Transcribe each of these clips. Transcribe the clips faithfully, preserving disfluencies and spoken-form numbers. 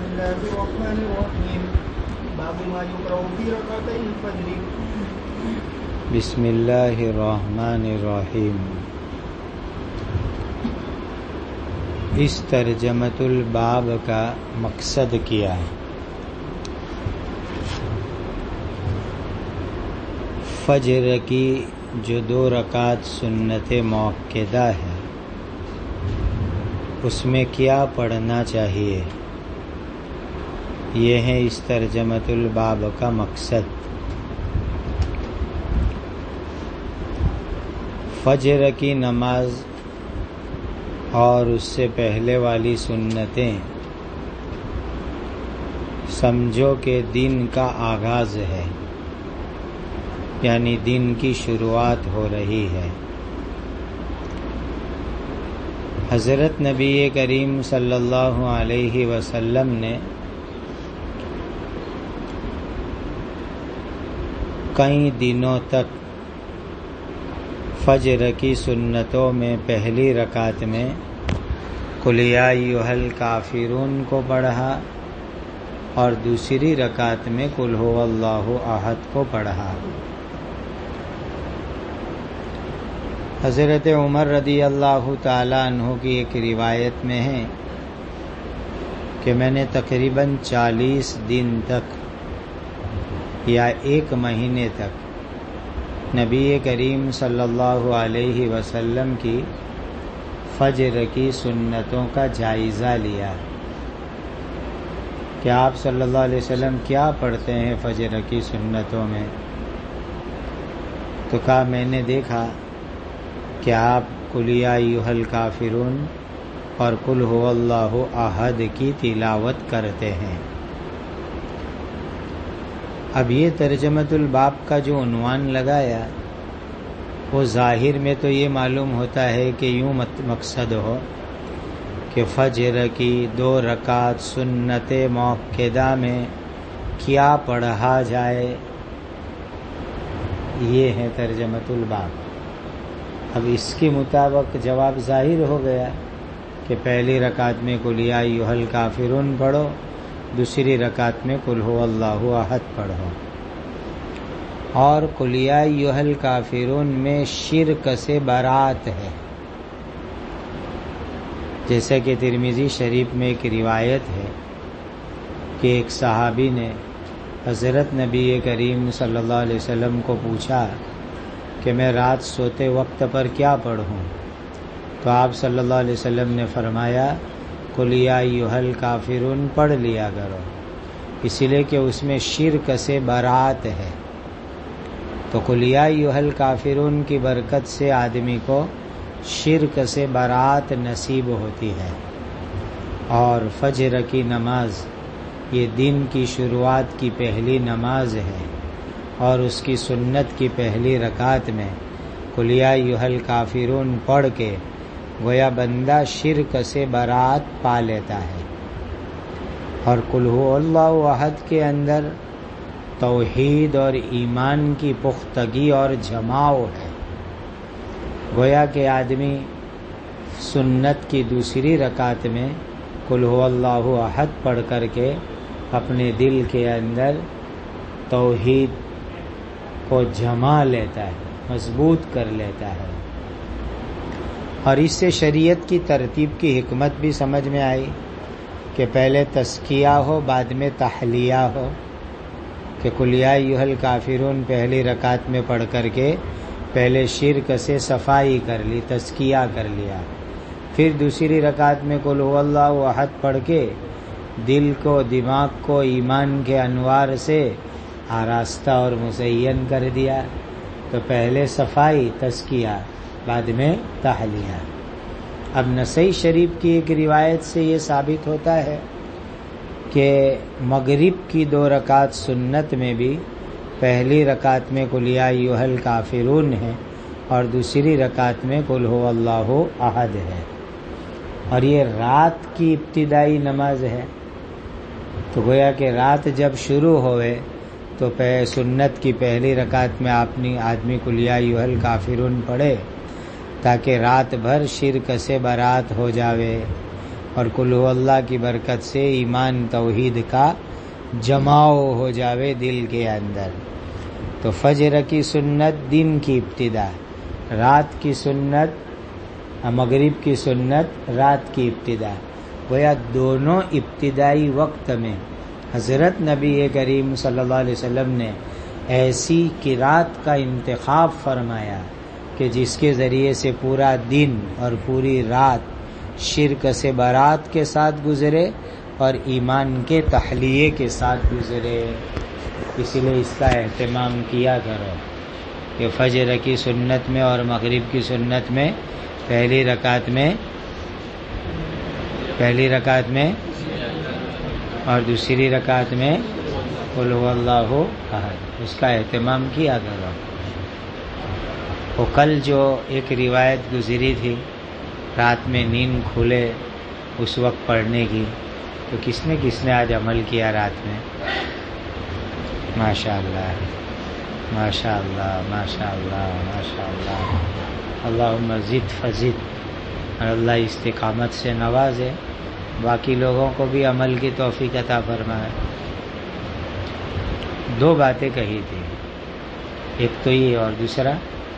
الله الرحمن الرحيم باب ما يقرأ في ركعتي الفجر. بسم اللہ الرحمن الرحیم. اس ترجمۃ الباب کا مقصد کیا ہے؟ فجر کی جو دو رکعت سنت مؤکدہ ہے اس میں کیا پڑھنا چاہیے، یہ ہے اس ترجمۃ الباب کا مقصد. فجر کی نماز اور اس سے پہلے والی سنتیں سمجھو کہ دن کا آغاز ہے، یعنی دن کی شروعات ہو رہی ہے. حضرت نبی کریم صلی اللہ علیہ وسلم نے کئی دنوں تک فجر کی سنتوں میں پہلی رکعت میں قل یا ایھا الکافرون کو پڑھا اور دوسری رکعت میں قل ھو اللہ احد کو پڑھا. حضرت عمر رضی اللہ تعالیٰ عنہ کی ایک روایت میں ہے کہ میں نے تقریباً چالیس دن تک یا ایک مہینے تک نبی کریم صلی اللہ علیہ وسلم کی فجر کی سنتوں کا جائزہ لیا کہ آپ صلی اللہ علیہ وسلم کیا پڑھتے ہیں فجر کی سنتوں میں. تو کہا میں نے دیکھا کہ آپ قل یا ایھا الکافرون اور قل ھو اللہ احد کی تلاوت کرتے ہیں. اب یہ ترجمۃ الباب کا جو عنوان لگایا وہ ظاہر میں تو یہ معلوم ہوتا ہے کہ یوں مقصد ہو کہ فجر کی دو رکعت سنت مؤکدہ میں کیا پڑھا جائے، یہ ہے ترجمۃ الباب. اب اس کے مطابق جواب ظاہر ہو گیا کہ پہلی رکعت میں قل یا ایھا الکافرون پڑھو، دوسری رکعت میں قل ھو اللہ احد پڑھو. اور قل یا ایھا الکافرون میں شرک سے برات ہے، جیسا کہ ترمذی شریف میں ایک روایت ہے کہ ایک صحابی نے حضرت نبی کریم صلی اللہ علیہ وسلم کو پوچھا کہ میں رات سوتے وقت پر کیا پڑھوں، تو آپ صلی اللہ علیہ وسلم نے فرمایا قل یا ایھا الکافرون پڑھ لیا کرو، اسی لیے کہ اس میں شرک سے برات ہے. تو قل یا ایھا الکافرون کی برکت سے آدمی کو شرک سے برات نصیب ہوتی ہے. اور فجر کی نماز یہ دن کی شروعات کی پہلی نماز ہے، اور اس کی سنت کی پہلی رکعت میں قل یا ایھا الکافرون پڑھ کے گویا بندہ شرک سے برات پا لیتا ہے. اور قل ھو اللہ احد کے اندر توحید اور ایمان کی پختگی اور جماؤ ہے. گویا کہ آدمی سنت کی دوسری رکعت میں قل ھو اللہ احد پڑھ کر کے اپنے دل کے اندر توحید کو جما لیتا ہے، مضبوط کر لیتا ہے. اور اس سے شریعت کی ترتیب کی حکمت بھی سمجھ میں آئی کہ پہلے تزکیہ ہو بعد میں تحلیہ ہو، کہ قل یا ایھا الکافرون پہلی رکعت میں پڑھ کر کے پہلے شرک سے صفائی کر لی، تزکیہ کر لیا، پھر دوسری رکعت میں قل ھو اللہ احد پڑھ کے دل کو دماغ کو ایمان کے انوار سے آراستہ اور مزین کر دیا. تو پہلے صفائی تزکیہ بعد میں تحلیہ. اب نسائی شریف کی ایک روایت سے یہ ثابت ہوتا ہے کہ مغرب کی دو رکعت سنت میں بھی پہلی رکعت میں قل یا ایھا الکافرون ہے اور دوسری رکعت میں قل ھو اللہ احد ہے. اور یہ رات کی ابتدائی نماز ہے، تو گویا کہ رات جب شروع ہوئے تو سنت کی پہلی رکعت میں اپنی آدمی قل یا ایھا الکافرون پڑھے تاکہ رات بھر شرک سے برات ہو جاوے اور قل هو اللہ کی برکت سے ایمان توحید کا جماؤ ہو جاوے دل کے اندر. تو فجر کی سنت دن کی ابتدا، رات کی سنت مغرب کی سنت رات کی ابتدا. گویا دونوں ابتدائی وقت میں حضرت نبی کریم صلی اللہ علیہ وسلم نے ایسی قرات کا انتخاب فرمایا کہ جس کے ذریعے سے پورا دن اور پوری رات شرک سے برات کے ساتھ گزرے اور ایمان کے تحلیے کے ساتھ گزرے. اسی لیے اس کا اہتمام کیا کرو کہ فجر کی سنت میں اور مغرب کی سنت میں پہلی رکعت میں پہلی رکعت میں اور دوسری رکعت میں قل هو اللہ احد، اس کا اہتمام کیا کرو. وہ کل جو ایک روایت گزری تھی رات میں نیند کھلے اس وقت پڑھنے کی، تو کس نے کس نے آج عمل کیا رات میں؟ ماشاء اللہ ماشاء اللہ ماشاء اللہ ماشاء اللہ. اللہم زد فزد، اور اللہ استقامت سے نوازے، باقی لوگوں کو بھی عمل کی توفیق عطا فرمائے. دو باتیں کہی تھی، ایک تو یہ اور دوسرا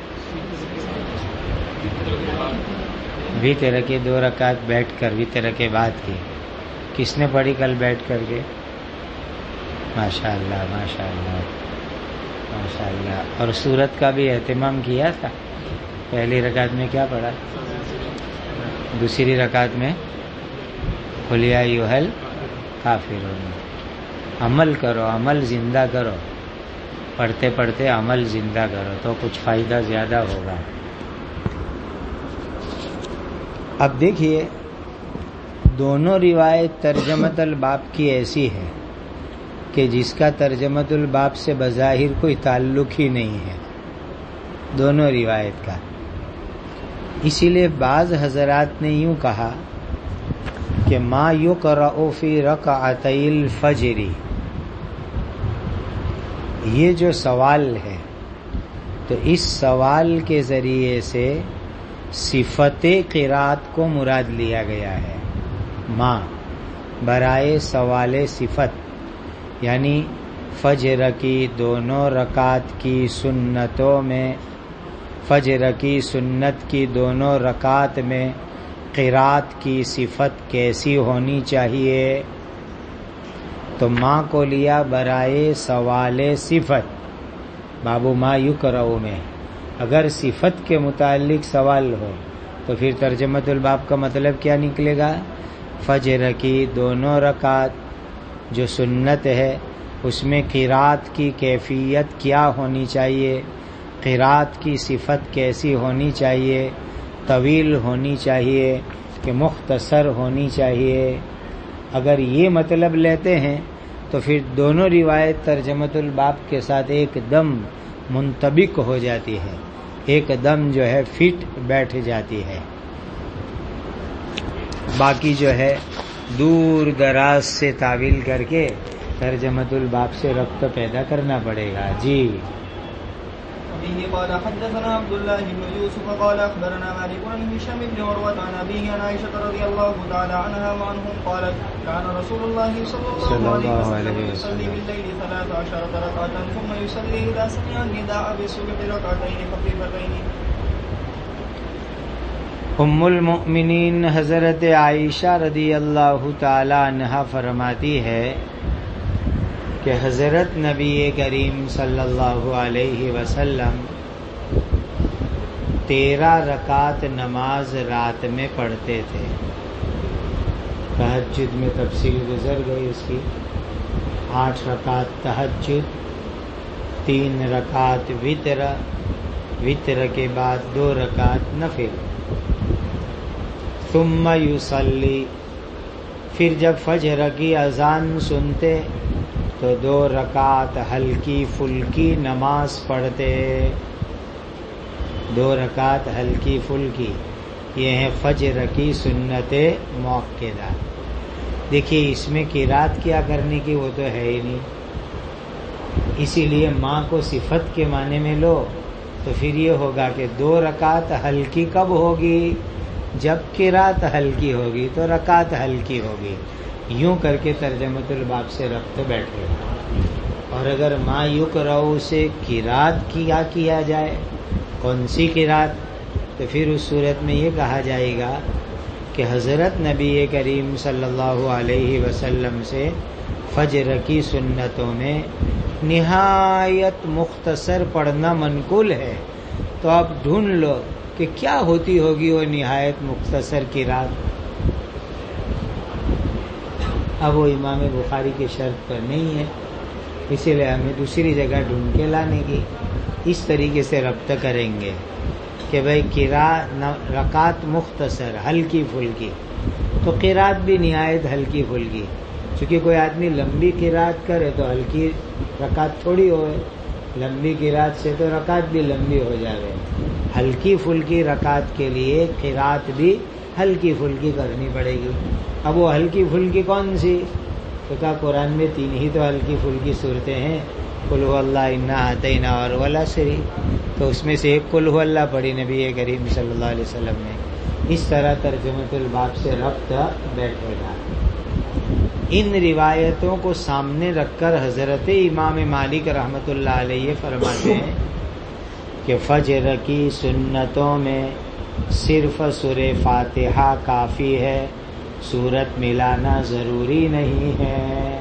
وطر کے دو رکعت بیٹھ کر وطر کے بعد کی کس نے پڑھی کل بیٹھ کر کے؟ ماشاء اللہ ماشاء اللہ ماشاء اللہ. اور سورت کا بھی اہتمام کیا تھا. پہلی رکعت میں کیا پڑھا؟ دوسری رکعت میں قل یا ایھا الکافرون. عمل کرو، عمل زندہ کرو، پڑھتے پڑھتے عمل زندہ کرو تو کچھ فائدہ زیادہ ہوگا. اب دیکھیے دونوں روایت ترجمۃ الباب کی ایسی ہے کہ جس کا ترجمۃ الباب سے بظاہر کوئی تعلق ہی نہیں ہے دونوں روایت کا. اسی لیے بعض حضرات نے یوں کہا کہ ما یقرأ فی رکعتی الفجر، یہ جو سوال ہے تو اس سوال کے ذریعے سے صفت قرات کو مراد لیا گیا ہے. ما برائے سوال صفت، یعنی فجر کی دونوں رکعت کی سنتوں میں فجر کی سنت کی دونوں رکعت میں قرات کی صفت کیسی ہونی چاہیے، تو ماں کو لیا برائے سوال صفت. بابو ما یقرأ میں اگر صفت کے متعلق سوال ہو تو پھر ترجمۃ الباب کا مطلب کیا نکلے گا؟ فجر کی دونوں رکعت جو سنت ہے اس میں قرات کی کیفیت کیا ہونی چاہیے، قرات کی صفت کیسی ہونی چاہیے، طویل ہونی چاہیے کہ مختصر ہونی چاہیے. اگر یہ مطلب لیتے ہیں تو پھر دونوں روایت ترجمۃ الباب کے ساتھ ایک دم منطبق ہو جاتی ہے، ایک دم جو ہے فٹ بیٹھ جاتی ہے. باقی جو ہے دور دراز سے تعویل کر کے ترجمۃ الباب سے ربط پیدا کرنا پڑے گا. جی به قال حدثنا عبد الله بن يوسف قال اخبرنا مالك عن هشام بن عروة عن ابيه عن عائشة رضي الله تعالى عنها وعنهم قالت كان رسول الله صلى الله عليه وسلم يصلي بالليل ثلاث عشرة ركعة ثم يصلي إذا سمع النداء بالصبح ركعتين خفيفتين. ام المؤمنین حضرت عائشہ رضی اللہ تعالی عنہا فرماتی ہے کہ حضرت نبی کریم صلی اللہ علیہ وسلم تیرہ رکعت نماز رات میں پڑھتے تھے. تہجد میں تفصیل گزر گئی اس کی. آٹھ رکعت تہجد، تین رکعت وتر، وتر کے بعد دو رکعت نفل. ثم یصلی، پھر جب فجر کی اذان سنتے تو دو رکعت ہلکی پھلکی نماز پڑھتے. دو رکعت ہلکی پھلکی، یہ ہے فجر کی سنت موقدہ. دیکھیے اس میں قرات کیا کرنے کی وہ تو ہے ہی نہیں، اسی لیے ماں کو صفت کے معنی میں لو تو پھر یہ ہوگا کہ دو رکعت ہلکی کب ہوگی؟ جب قرات ہلکی ہوگی تو رکعت ہلکی ہوگی. یوں کر کے ترجمۃ الباب سے ربط بیٹھے گا. اور اگر ما یکرہ سے قرات کیا کیا جائے، کون سی قرات؟ تو پھر اس صورت میں یہ کہا جائے گا کہ حضرت نبی کریم صلی اللہ علیہ وسلم سے فجر کی سنتوں میں نہایت مختصر پڑھنا منقول ہے. تو آپ ڈھونڈ لو کہ کیا ہوتی ہوگی وہ نہایت مختصر قرات. اب وہ امام بخاری کی شرط پر نہیں ہے، اسی لیے ہمیں دوسری جگہ ڈھونڈ کے لانے کی. اس طریقے سے ربط کریں گے کہ بھئی قرات رکعت مختصر ہلکی پھلکی، تو قرات بھی نہایت ہلکی پھلکی. چونکہ کوئی آدمی لمبی قرات کرے تو ہلکی رکعت تھوڑی ہوئے، لمبی قرات سے تو رکعت بھی لمبی ہو جائے. ہلکی پھلکی رکعت کے لیے قرات بھی ہلکی پھلکی کرنی پڑے گی. اب وہ ہلکی پھلکی کون سی؟ تو کہا قرآن میں تین ہی تو ہلکی پھلکی صورتیں ہیں، قل هو اللہ انا اعطینا اور والعصر. تو اس میں سے ایک قل هو اللہ پڑھی نبی کریم صلی اللہ علیہ وسلم نے. اس طرح ترجمۃ الباب سے ربط بیٹھے گا. ان روایتوں کو سامنے رکھ کر حضرت امام مالک رحمۃ اللہ علیہ فرماتے ہیں کہ فجر کی سنتوں میں صرف سورہ فاتحہ کافی ہے، سورت ملانا ضروری نہیں ہے.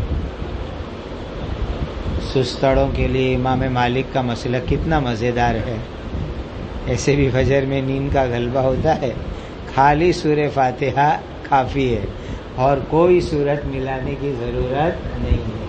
سستڑوں کے لیے امام مالک کا مسئلہ کتنا مزیدار ہے. ایسے بھی فجر میں نیند کا غلبہ ہوتا ہے، خالی سورہ فاتحہ کافی ہے اور کوئی سورت ملانے کی ضرورت نہیں ہے.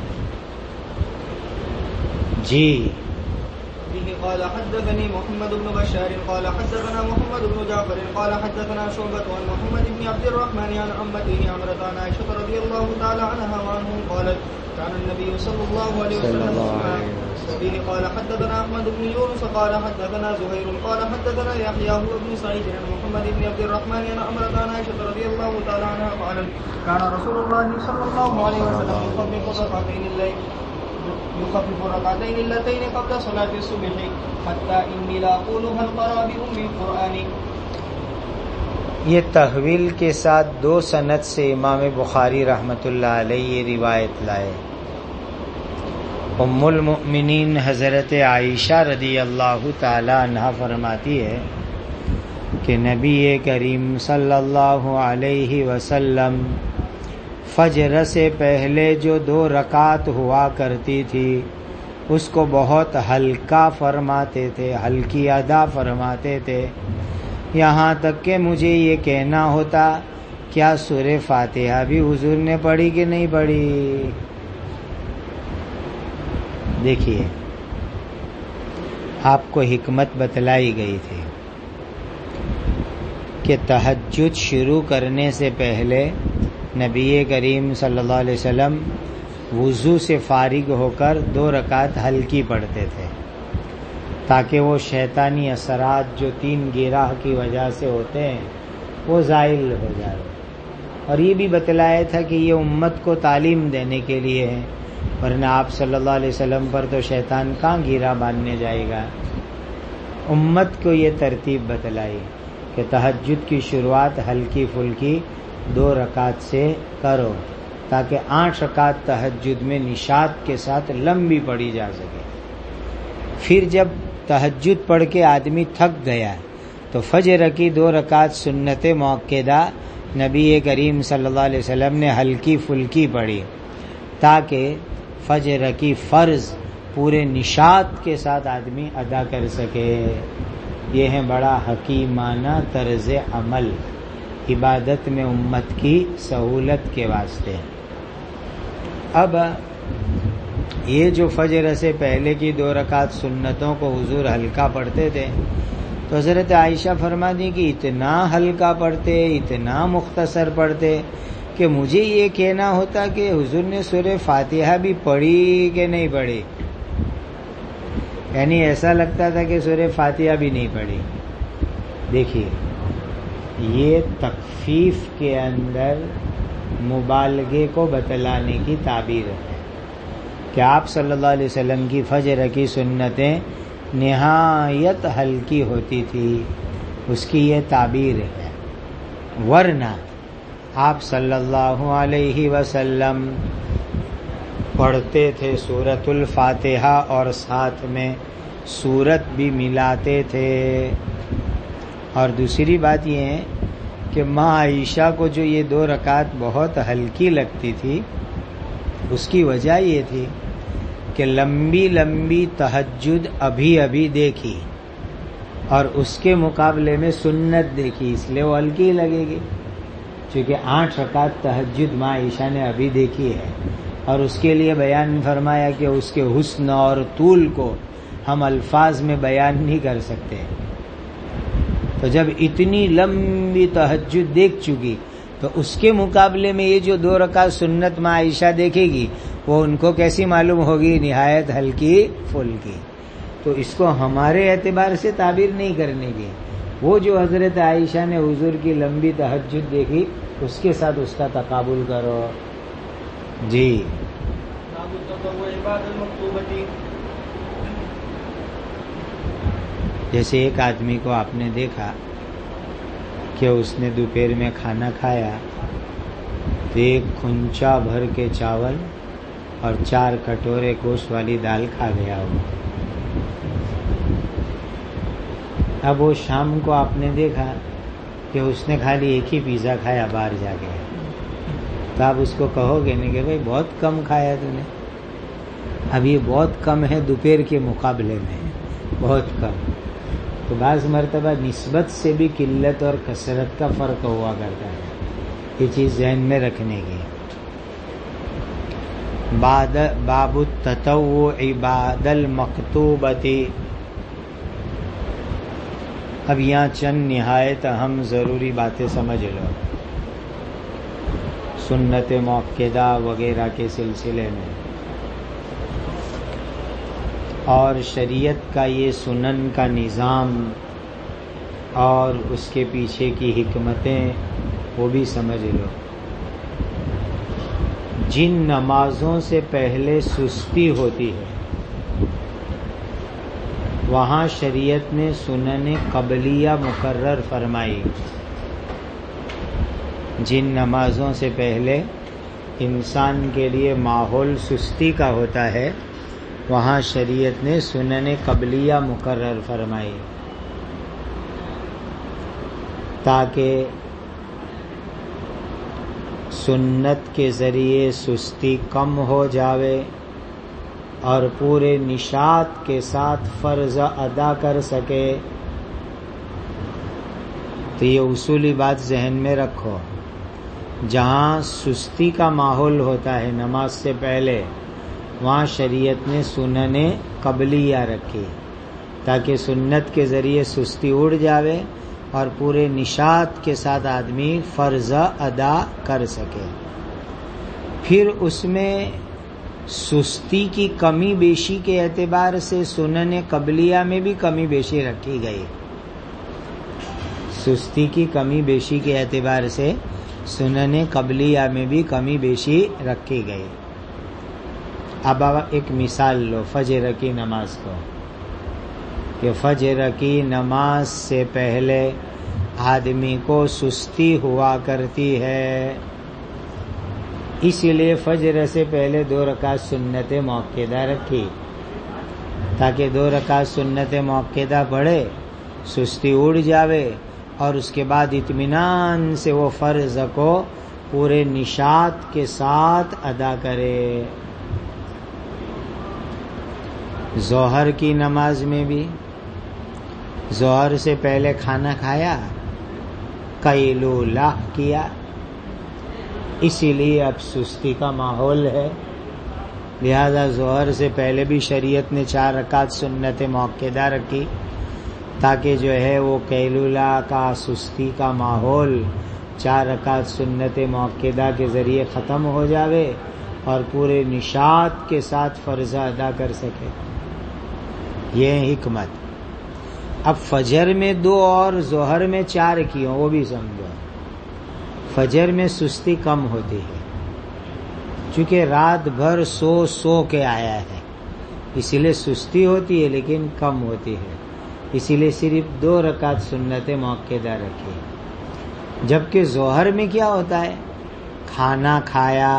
جی قال حدثني محمد بن بشار قال حدثنا محمد بن جعفر قال حدثنا شعبة عن محمد بن عبد الرحمن عن أمته عمرة عن عائشة رضي الله تعالى عنها وعنهم قالت كان النبي صلى الله عليه وسلم وبه قال حدثنا أحمد بن يونس قال حدثنا زهير قال حدثنا يحيى هو بن سعيد عن محمد بن عبد الرحمن عن عمرة عن عائشة رضي الله تعالى عنها قالت كان رسول الله صلى الله عليه وسلم يخفف ركعتين الليل يخفف ركعتين اللتين قبل صلاة الصبح حتى إني لا أقول هل قرأ بأم القرآن. یہ تحویل کے ساتھ دو سند سے امام بخاری رحمۃ اللہ علیہ روایت لائے. ام المؤمنین حضرت عائشہ رضی اللہ تعالی عنہا فرماتی ہے کہ نبی کریم صلی اللہ علیہ وسلم فجر سے پہلے جو دو رکعت ہوا کرتی تھی اس کو بہت ہلکا فرماتے تھے، ہلکی ادا فرماتے تھے. یہاں تک کہ مجھے یہ کہنا ہوتا کیا سورہ فاتحہ بھی حضور نے پڑھی کہ نہیں پڑھی. دیکھیے آپ کو حکمت بتلائی گئی تھی کہ تہجد شروع کرنے سے پہلے نبی کریم صلی اللہ علیہ وسلم وضو سے فارغ ہو کر دو رکعت ہلکی پڑھتے تھے تاکہ وہ شیطانی اثرات جو تین گراہ کی وجہ سے ہوتے ہیں وہ زائل ہو جائے. اور یہ بھی بتلایا تھا کہ یہ امت کو تعلیم دینے کے لیے ہے، ورنہ آپ صلی اللہ علیہ وسلم پر تو شیطان کہاں گیرا باندھنے جائے گا. امت کو یہ ترتیب بتلائی کہ تہجد کی شروعات ہلکی پھلکی دو رکعت سے کرو تاکہ آٹھ رکعت تہجد میں نشاط کے ساتھ لمبی پڑھی جا سکے. پھر جب تہجد پڑھ کے آدمی تھک گیا تو فجر کی دو رکعت سنت موقدہ نبی کریم صلی اللہ علیہ وسلم نے ہلکی پھلکی پڑھی تاکہ فجر کی فرض پورے نشاط کے ساتھ آدمی ادا کر سکے. یہ ہے بڑا حکیمانہ طرز عمل عبادت میں امت کی سہولت کے واسطے. اب یہ جو فجر سے پہلے کی دو رکعت سنتوں کو حضور ہلکا پڑھتے تھے تو حضرت عائشہ فرماتی کہ اتنا ہلکا پڑھتے، اتنا مختصر پڑھتے کہ مجھے یہ کہنا ہوتا کہ حضور نے سورہ فاتحہ بھی پڑھی کہ نہیں پڑھی. یعنی ایسا لگتا تھا کہ سورہ فاتحہ بھی نہیں پڑھی. دیکھیے یہ تخفیف کے اندر مبالغے کو بتلانے کی تعبیر ہے کہ آپ صلی اللہ علیہ وسلم کی فجر کی سنتیں نہایت ہلکی ہوتی تھی، اس کی یہ تعبیر ہے. ورنہ آپ صلی اللہ علیہ وسلم پڑھتے تھے سورۃ الفاتحہ اور ساتھ میں سورت بھی ملاتے تھے. اور دوسری بات یہ ہے کہ ماں عائشہ کو جو یہ دو رکعت بہت ہلکی لگتی تھی، اس کی وجہ یہ تھی کہ لمبی لمبی تہجد ابھی ابھی دیکھی اور اس کے مقابلے میں سنت دیکھی، اس لیے وہ ہلکی لگے گی. چونکہ آٹھ رکعت تہجد ماں عائشہ نے ابھی دیکھی ہے اور اس کے لیے بیان فرمایا کہ اس کے حسن اور طول کو ہم الفاظ میں بیان نہیں کر سکتے. تو جب اتنی لمبی تہجد دیکھ چکی تو اس کے مقابلے میں یہ جو دو رکعت سنت ماں عائشہ دیکھے گی وہ ان کو کیسی معلوم ہوگی؟ نہایت ہلکی پھلکی. تو اس کو ہمارے اعتبار سے تعبیر نہیں کرنے کی. وہ جو حضرت عائشہ نے حضور کی لمبی تہجد دیکھی اس کے ساتھ اس کا تقابل کرو. جی جیسے ایک آدمی کو آپ نے دیکھا کہ اس نے دوپہر میں کھانا کھایا تو ایک کھنچا بھر کے چاول اور چار کٹورے گوشت والی دال کھا گیا ہو. اب وہ شام کو آپ نے دیکھا کہ اس نے خالی ایک ہی پیزا کھایا باہر جا کے، تو آپ اس کو کہو گے نہیں کہ بھائی بہت کم کھایا تو نے. اب یہ بہت کم ہے دوپہر کے مقابلے میں، بہت کم. تو بعض مرتبہ نسبت سے بھی قلت اور کثرت کا فرق ہوا کرتا ہے، یہ چیز ذہن میں رکھنے کی. بعد باب التطوع بعد المکتوبتی. اب یہاں چند نہایت اہم ضروری باتیں سمجھ لو سنت مؤکدہ وغیرہ کے سلسلے میں. اور شریعت کا یہ سنن کا نظام اور اس کے پیچھے کی حکمتیں وہ بھی سمجھ لو. جن نمازوں سے پہلے سستی ہوتی ہے وہاں شریعت نے سنن قبلیہ مقرر فرمائی. جن نمازوں سے پہلے انسان کے لیے ماحول سستی کا ہوتا ہے وہاں شریعت نے سنن قبلیہ مقرر فرمائی تاکہ سنت کے ذریعے سستی کم ہو جاوے اور پورے نشاط کے ساتھ فرض ادا کر سکے. تو یہ اصولی بات ذہن میں رکھو، جہاں سستی کا ماحول ہوتا ہے نماز سے پہلے وہاں شریعت نے سنن قبلیہ رکھی تاکہ سنت کے ذریعے سستی اڑ جاوے اور پورے نشاط کے ساتھ آدمی فرض ادا کر سکے. پھر اس میں سستی کی کمی بیشی کے اعتبار سے سنن قبلیہ میں بھی کمی بیشی رکھی گئی. سستی کی کمی بیشی کے اعتبار سے سنن قبلیہ میں بھی کمی بیشی رکھی گئی. اب ایک مثال لو فجر کی نماز کو کہ فجر کی نماز سے پہلے آدمی کو سستی ہوا کرتی ہے، اسی لیے فجر سے پہلے دو رکعت سنت مؤکدہ رکھی تاکہ دو رکعت سنت مؤکدہ پڑھے، سستی اڑ جاوے اور اس کے بعد اطمینان سے وہ فرض کو پورے نشاط کے ساتھ ادا کرے. ظہر کی نماز میں بھی ظہر سے پہلے کھانا کھایا، قیلولہ کیا، اسی لیے اب سستی کا ماحول ہے، لہذا ظہر سے پہلے بھی شریعت نے چار رکعت سنت مؤکدہ رکھی تاکہ جو ہے وہ قیلولہ کا سستی کا ماحول چار رکعت سنت مؤکدہ کے ذریعے ختم ہو جاوے اور پورے نشاط کے ساتھ فرض ادا کر سکے. یہ حکمت. اب فجر میں دو اور ظہر میں چار کیوں وہ بھی سمجھو. فجر میں سستی کم ہوتی ہے چونکہ رات بھر سو سو کے آیا ہے، اسی لیے سستی ہوتی ہے لیکن کم ہوتی ہے، اسی لیے صرف دو رکعت سنت مؤکدہ رکھی. جبکہ ظہر میں کیا ہوتا ہے؟ کھانا کھایا،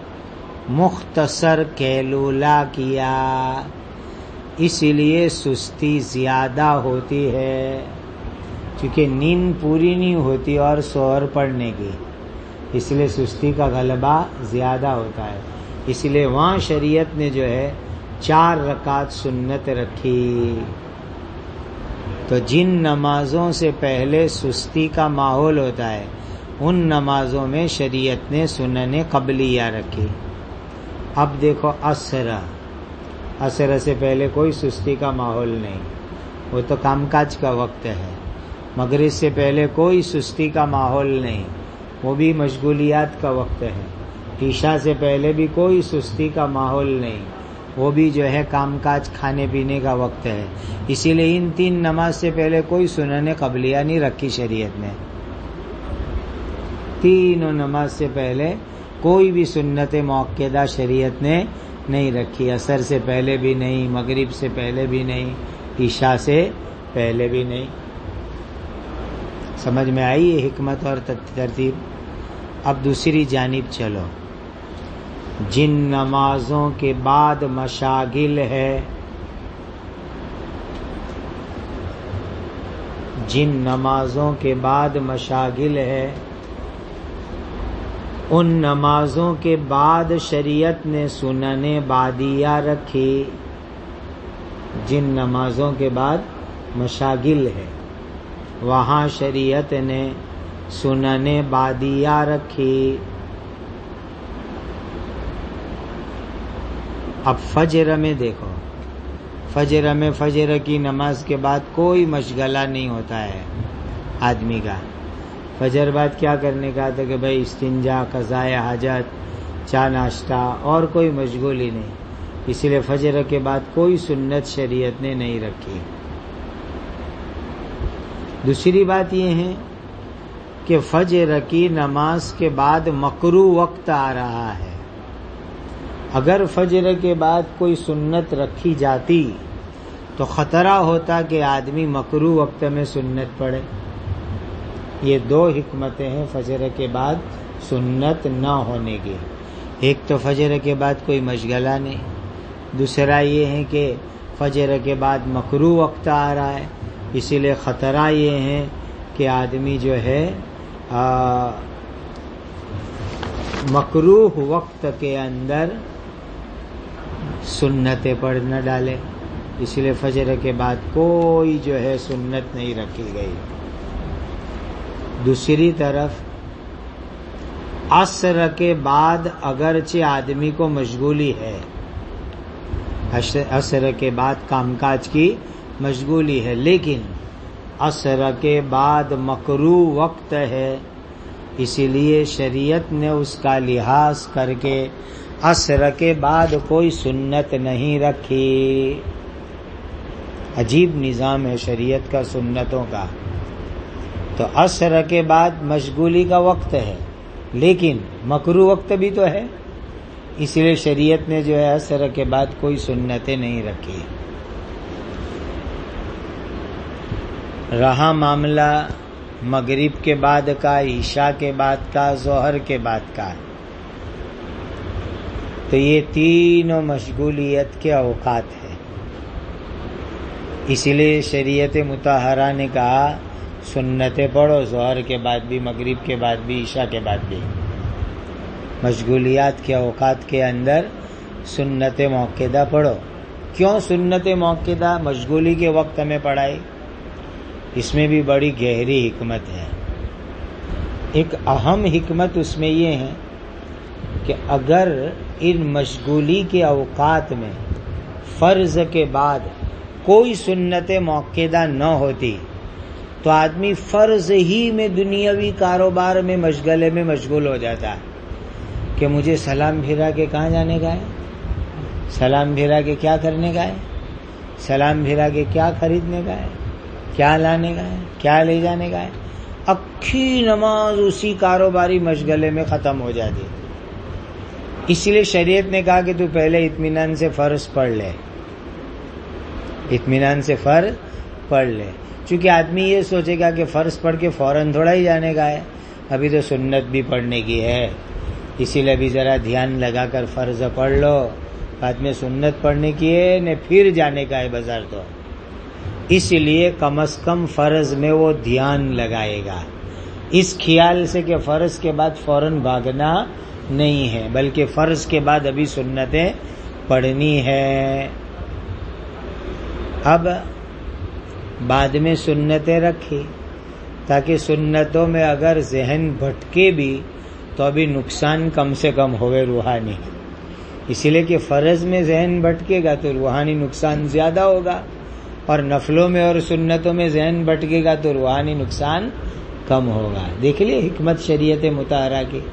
مختصر قیلولہ کیا، اسی لیے سستی زیادہ ہوتی ہے، کیونکہ نیند پوری نہیں ہوتی اور سحر پڑنے کی، اس لیے سستی کا غلبہ زیادہ ہوتا ہے. اس لیے وہاں شریعت نے جو ہے چار رکعت سنت رکھی. تو جن نمازوں سے پہلے سستی کا ماحول ہوتا ہے ان نمازوں میں شریعت نے سنن قبلیہ رکھی. اب دیکھو عصر، عصر سے پہلے کوئی سستی کا ماحول نہیں، وہ تو کام کاج کا وقت ہے. مغرب سے پہلے کوئی سستی کا ماحول نہیں، وہ بھی مشغولیات کا وقت ہے. عشاء سے پہلے بھی کوئی سستی کا ماحول نہیں، وہ بھی جو ہے کام کاج کھانے پینے کا وقت ہے. اسی لیے ان تین نماز سے پہلے کوئی سنن قبلیہ نہیں رکھی شریعت نے. تینوں نماز سے پہلے کوئی بھی سنت موقدہ شریعت نے نہیں رکھی. عصر سے پہلے بھی نہیں، مغرب سے پہلے بھی نہیں، عشاء سے پہلے بھی نہیں. سمجھ میں آئی یہ حکمت اور ترتیب؟ اب دوسری جانب چلو. جن نمازوں کے بعد مشاغل ہے، جن نمازوں کے بعد مشاغل ہے ان نمازوں کے بعد شریعت نے سنن بعدیہ رکھی. جن نمازوں کے بعد مشاغل ہے وہاں شریعت نے سنن بعدیہ رکھی. اب فجر میں دیکھو، فجر میں فجر کی نماز کے بعد کوئی مشغلہ نہیں ہوتا ہے آدمی کا. فجر بعد کیا کرنے کا تھا کہ بھئی استنجا، قضاء حاجت، چائے ناشتہ، اور کوئی مشغولی نہیں. اسی لیے فجر کے بعد کوئی سنت شریعت نے نہیں رکھی. دوسری بات یہ ہے کہ فجر کی نماز کے بعد مکروہ وقت آ رہا ہے. اگر فجر کے بعد کوئی سنت رکھی جاتی تو خطرہ ہوتا کہ آدمی مکروہ وقت میں سنت پڑھے. یہ دو حکمتیں ہیں فجر کے بعد سنت نہ ہونے کی. ایک تو فجر کے بعد کوئی مشغلہ نہیں، دوسرا یہ ہے کہ فجر کے بعد مکروہ وقت آ رہا ہے. اسی لیے خطرہ یہ ہے کہ آدمی جو ہے مکروہ وقت کے اندر سنتیں پڑھ نہ ڈالے. اس لیے فجر کے بعد کوئی جو ہے سنت نہیں رکھی گئی. دوسری طرف عصر کے بعد اگرچہ آدمی کو مشغولی ہے، عصر کے بعد کام کاج کی مشغولی ہے، لیکن عصر کے بعد مکروہ وقت ہے. اسی لیے شریعت نے اس کا لحاظ کر کے عصر کے بعد کوئی سنت نہیں رکھی. عجیب نظام ہے شریعت کا سنتوں کا. تو عصر کے بعد مشغولی کا وقت ہے لیکن مکروہ وقت بھی تو ہے، اس لیے شریعت نے جو ہے عصر کے بعد کوئی سنتیں نہیں رکھی. رہا معاملہ مغرب کے بعد کا، عشاء کے بعد کا، ظہر کے بعد کا، تو یہ تینوں مشغولیت کے اوقات ہیں. اسی لیے شریعت مطہرہ نے کہا سنتیں پڑھو ظہر کے بعد بھی، مغرب کے بعد بھی، عشاء کے بعد بھی. مشغولیات کے اوقات کے اندر سنت موقدہ پڑھو. کیوں سنت موقدہ مشغولی کے وقت میں پڑھائی؟ اس میں بھی بڑی گہری حکمت ہے. ایک اہم حکمت اس میں یہ ہے کہ اگر ان مشغولی کے اوقات میں فرض کے بعد کوئی سنت موقدہ نہ ہوتی تو آدمی فرض ہی میں دنیاوی کاروبار میں مشغلے میں مشغول ہو جاتا کہ مجھے سلام پھرا کے کہاں جانے کا ہے، سلام پھرا کے کیا کرنے کا ہے، سلام پھرا کے کیا خریدنے کا ہے، کیا لانے کا ہے، کیا لے جانے کا ہے. اکھی نماز اسی کاروباری مشغلے میں ختم ہو جاتی. اس لیے شریعت نے کہا کہ تو پہلے اطمینان سے فرض پڑھ لے، اطمینان سے فرض پڑھ لے. چونکہ آدمی یہ سوچے گا کہ فرض پڑھ کے فوراً تھوڑا ہی جانے کا ہے، ابھی تو سنت بھی پڑھنے کی ہے، اسی لیے بھی ذرا دھیان لگا کر فرض پڑھ لو، بعد میں سنت پڑھنے کی ہے نہ پھر جانے کا ہے بازار، تو اس لیے کم از کم فرض میں وہ دھیان لگائے گا، اس خیال سے کہ فرض کے بعد فوراً بھاگنا نہیں ہے، بلکہ فرض کے بعد ابھی سنتیں پڑھنی ہے۔ اب بعد میں سنتیں رکھی تاکہ سنتوں میں اگر ذہن بھٹکے بھی تو ابھی نقصان کم سے کم ہوئے روحانی، اسی لیے کہ فرض میں ذہن بھٹکے گا تو روحانی نقصان زیادہ ہوگا، اور نفلوں میں اور سنتوں میں ذہن بھٹکے گا تو روحانی نقصان کم ہوگا۔ دیکھ لیے حکمت شریعت مطہرہ کی۔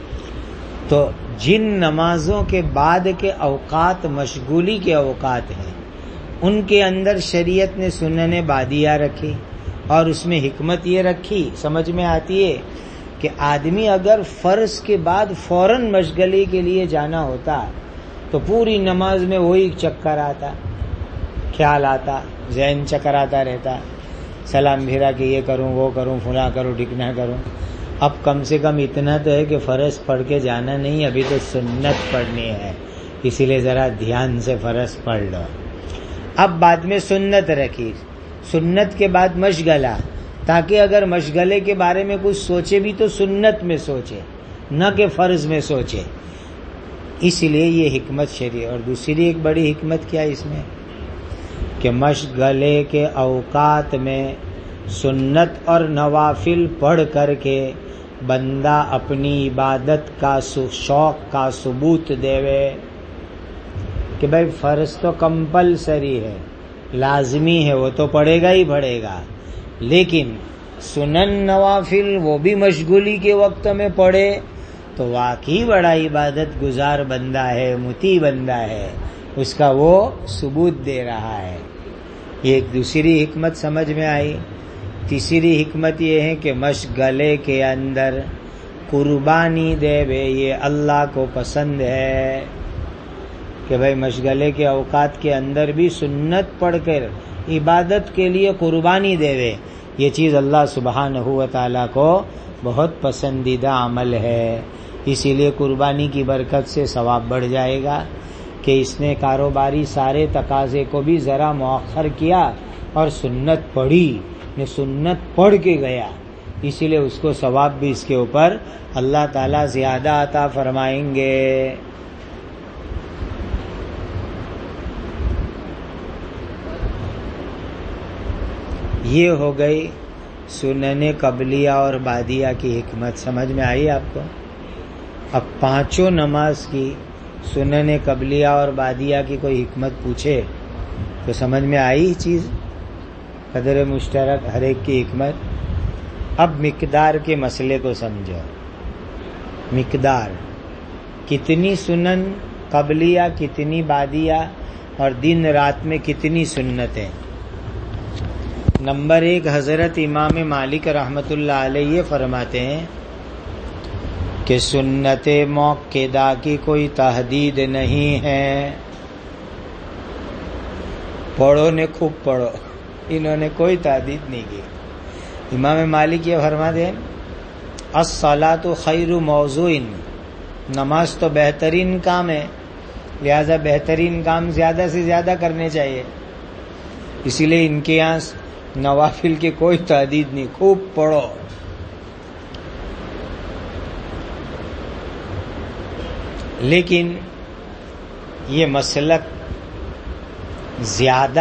تو جن نمازوں کے بعد کے اوقات مشغولی کے اوقات ہیں ان کے اندر شریعت نے سنن بعدیہ رکھی، اور اس میں حکمت یہ رکھی سمجھ میں آتی ہے کہ آدمی اگر فرض کے بعد فوراً مشغلے کے لیے جانا ہوتا تو پوری نماز میں وہی چکر آتا، خیال آتا، ذہن چکر آتا رہتا، سلام پھیرا کہ یہ کروں وہ کروں فلاں کروں ٹھکنا کروں۔ اب کم سے کم اتنا تو ہے کہ فرض پڑھ کے جانا نہیں، ابھی تو سنت پڑھنی ہے، اسی لیے ذرا دھیان سے فرض پڑھ لو۔ اب بعد میں سنت رکھی، سنت کے بعد مشغلہ، تاکہ اگر مشغلے کے بارے میں کچھ سوچے بھی تو سنت میں سوچے نہ کہ فرض میں سوچے، اس لیے یہ حکمت شریع۔ اور دوسری ایک بڑی حکمت کیا اس میں کہ مشغلے کے اوقات میں سنت اور نوافل پڑھ کر کے بندہ اپنی عبادت کا شوق کا ثبوت دیوے کہ بھائی فرض تو کمپلسری ہے، لازمی ہے، وہ تو پڑھے گا ہی پڑھے گا، لیکن سنن نوافل وہ بھی مشغولی کے وقت میں پڑھے تو واقعی بڑا عبادت گزار بندہ ہے، مطیع بندہ ہے، اس کا وہ ثبوت دے رہا ہے۔ یہ ایک دوسری حکمت سمجھ میں آئی۔ تیسری حکمت یہ ہے کہ مشغلے کے اندر قربانی دے بے، یہ اللہ کو پسند ہے کہ بھائی مشغلے کے اوقات کے اندر بھی سنت پڑھ کر عبادت کے لیے قربانی دے بے، یہ چیز اللہ سبحانہ و تعالیٰ کو بہت پسندیدہ عمل ہے، اسی لیے قربانی کی برکت سے ثواب بڑھ جائے گا کہ اس نے کاروباری سارے تقاضے کو بھی ذرا مؤخر کیا اور سنت پڑھی، نے سنت پڑھ کے گیا، اسی لیے اس کو ثواب بھی اس کے اوپر اللہ تعالیٰ زیادہ عطا فرمائیں گے۔ یہ ہو گئی سنن قبلیہ اور بعدیہ کی حکمت، سمجھ میں آئی آپ کو؟ اب پانچوں نماز کی سنن قبلیہ اور بعدیہ کی کوئی حکمت پوچھے تو سمجھ میں آئی چیز، قدر مشترک ہر ایک کی حکمت۔ اب مقدار کے مسئلے کو سمجھو، مقدار کتنی سنن قبلیہ کتنی بعدیہ اور دن رات میں کتنی سنتیں۔ نمبر ایک، حضرت امام مالک رحمۃ اللہ علیہ یہ فرماتے ہیں کہ سنت موقدہ کی کوئی تحدید نہیں ہے، پڑھو نے خوب پڑھو، انہوں نے کوئی تحدید نہیں کی۔ امام مالک یہ فرماتے ہیں الصلاۃ خیر موضوع، نماز تو بہترین کام ہے، لہذا بہترین کام زیادہ سے زیادہ کرنے چاہیے، اسی لیے ان کے یہاں نوافل کی کوئی تحدید نہیں، خوب پڑھو۔ لیکن یہ مسلک زیادہ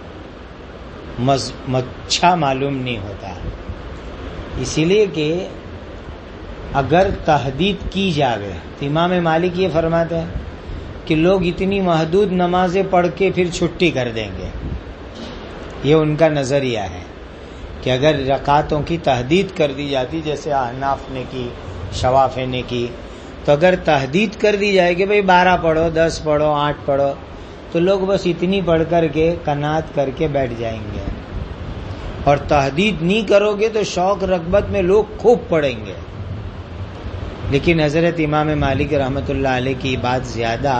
اچھا معلوم نہیں ہوتا، اسی لیے کہ اگر تحدید کی جاوے تو امام مالک یہ فرماتے ہیں کہ لوگ اتنی محدود نمازیں پڑھ کے پھر چھٹی کر دیں گے، یہ ان کا نظریہ ہے کہ اگر رکعتوں کی تحدید کر دی جاتی جیسے احناف نے کی، شوافی نے کی، تو اگر تحدید کر دی جائے کہ بھئی بارہ پڑھو، دس پڑھو، آٹھ پڑھو، تو لوگ بس اتنی پڑھ کر کے قناعت کر کے بیٹھ جائیں گے، اور تحدید نہیں کرو گے تو شوق رغبت میں لوگ خوب پڑھیں گے۔ لیکن حضرت امام مالک رحمۃ اللہ علیہ کی بات زیادہ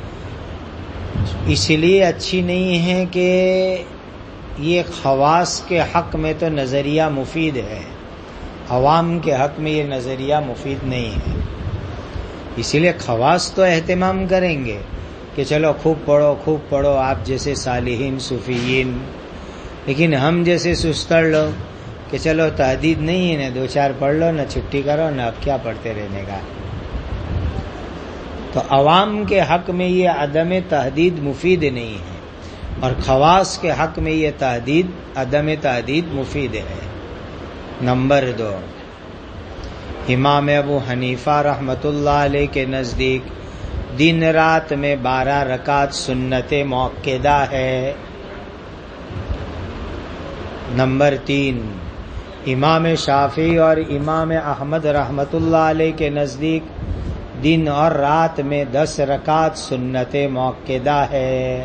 اس لیے اچھی نہیں ہے کہ یہ خواص کے حق میں تو نظریہ مفید ہے، عوام کے حق میں یہ نظریہ مفید نہیں ہے. اسی لیے خواص تو اہتمام کریں گے کہ چلو خوب پڑھو خوب پڑھو آپ جیسے صالحین صوفیین، لیکن ہم جیسے سستڑ لوگ کہ چلو تحدید نہیں ہے نا، دو چار پڑھ لو نہ چھٹی کرو نہ اب کیا پڑھتے رہنے کا. تو عوام کے حق میں یہ عدم تحدید مفید نہیں ہے، اور خواص کے حق میں یہ تحدید عدم تحدید مفید ہے. نمبر دو، امام ابو حنیفہ رحمۃ اللہ علیہ کے نزدیک دن رات میں بارہ رکعت سنت مؤکدہ ہے. نمبر تین، امام شافعی اور امام احمد رحمۃ اللہ علیہ کے نزدیک دن اور رات میں دس رکعت سنت مؤکدہ ہے.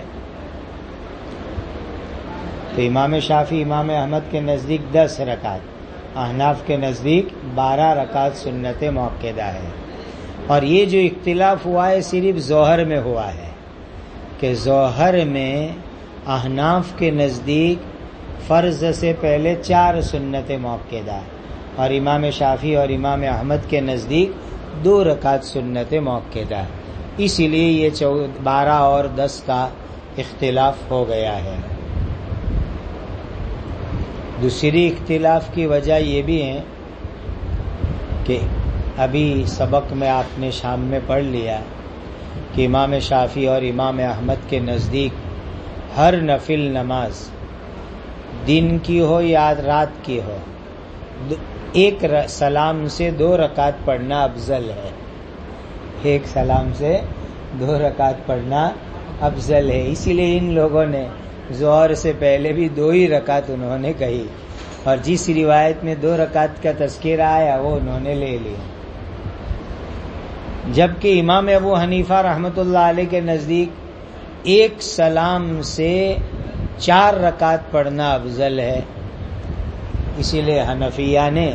تو امام شافعی امام احمد کے نزدیک دس رکعت، احناف کے نزدیک بارہ رکعت سنت مؤکدہ ہے. اور یہ جو اختلاف ہوا ہے صرف ظہر میں ہوا ہے کہ ظہر میں احناف کے نزدیک فرض سے پہلے چار سنت مؤکدہ، اور امام شافعی اور امام احمد کے نزدیک دو رکعت سنت مؤکدہ. اسی لیے یہ بارہ اور دس کا اختلاف ہو گیا ہے. دوسری اختلاف کی وجہ یہ بھی ہے کہ ابھی سبق میں آپ نے شام میں پڑھ لیا کہ امام شافعی اور امام احمد کے نزدیک ہر نفل نماز دن کی ہو یا رات کی ہو ایک سلام سے دو رکعت پڑھنا افضل ہے. ایک سلام سے دو رکعت پڑھنا افضل ہے. اسی لیے ان لوگوں نے ظہر سے پہلے بھی دو ہی رکعت انہوں نے کہی، اور جس روایت میں دو رکعت کا تذکرہ آیا وہ انہوں نے لے لی. جبکہ امام ابو حنیفہ رحمۃ اللہ علیہ کے نزدیک ایک سلام سے چار رکعت پڑھنا افضل ہے. اسی لیے حنفیہ نے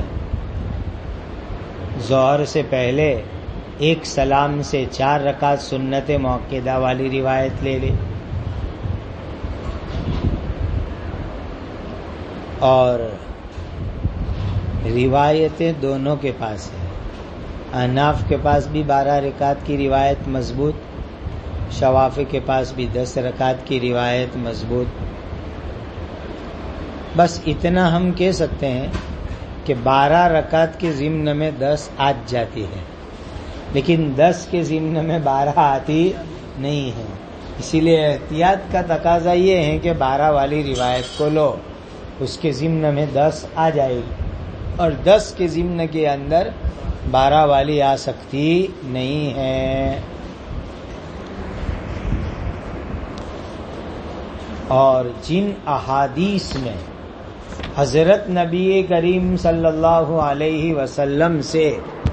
ظہر سے پہلے ایک سلام سے چار رکعت سنت مؤکدہ والی روایت لے لی. اور روایتیں دونوں کے پاس ہیں. احناف کے پاس بھی بارہ رکعت کی روایت مضبوط، شوافی کے پاس بھی دس رکعت کی روایت مضبوط. بس اتنا ہم کہہ سکتے ہیں کہ بارہ رکعت کے ضمن میں دس آ جاتی ہے، لیکن دس کے ضمن میں بارہ آتی نہیں ہے. اسی لیے احتیاط کا تقاضا یہ ہے کہ بارہ والی روایت کو لو، اس کے ضمن میں دس آ جائے گی، اور دس کے ضمن کے اندر بارہ والی آ سکتی نہیں ہے. اور جن احادیث میں حضرت نبی کریم صلی اللہ علیہ وسلم سے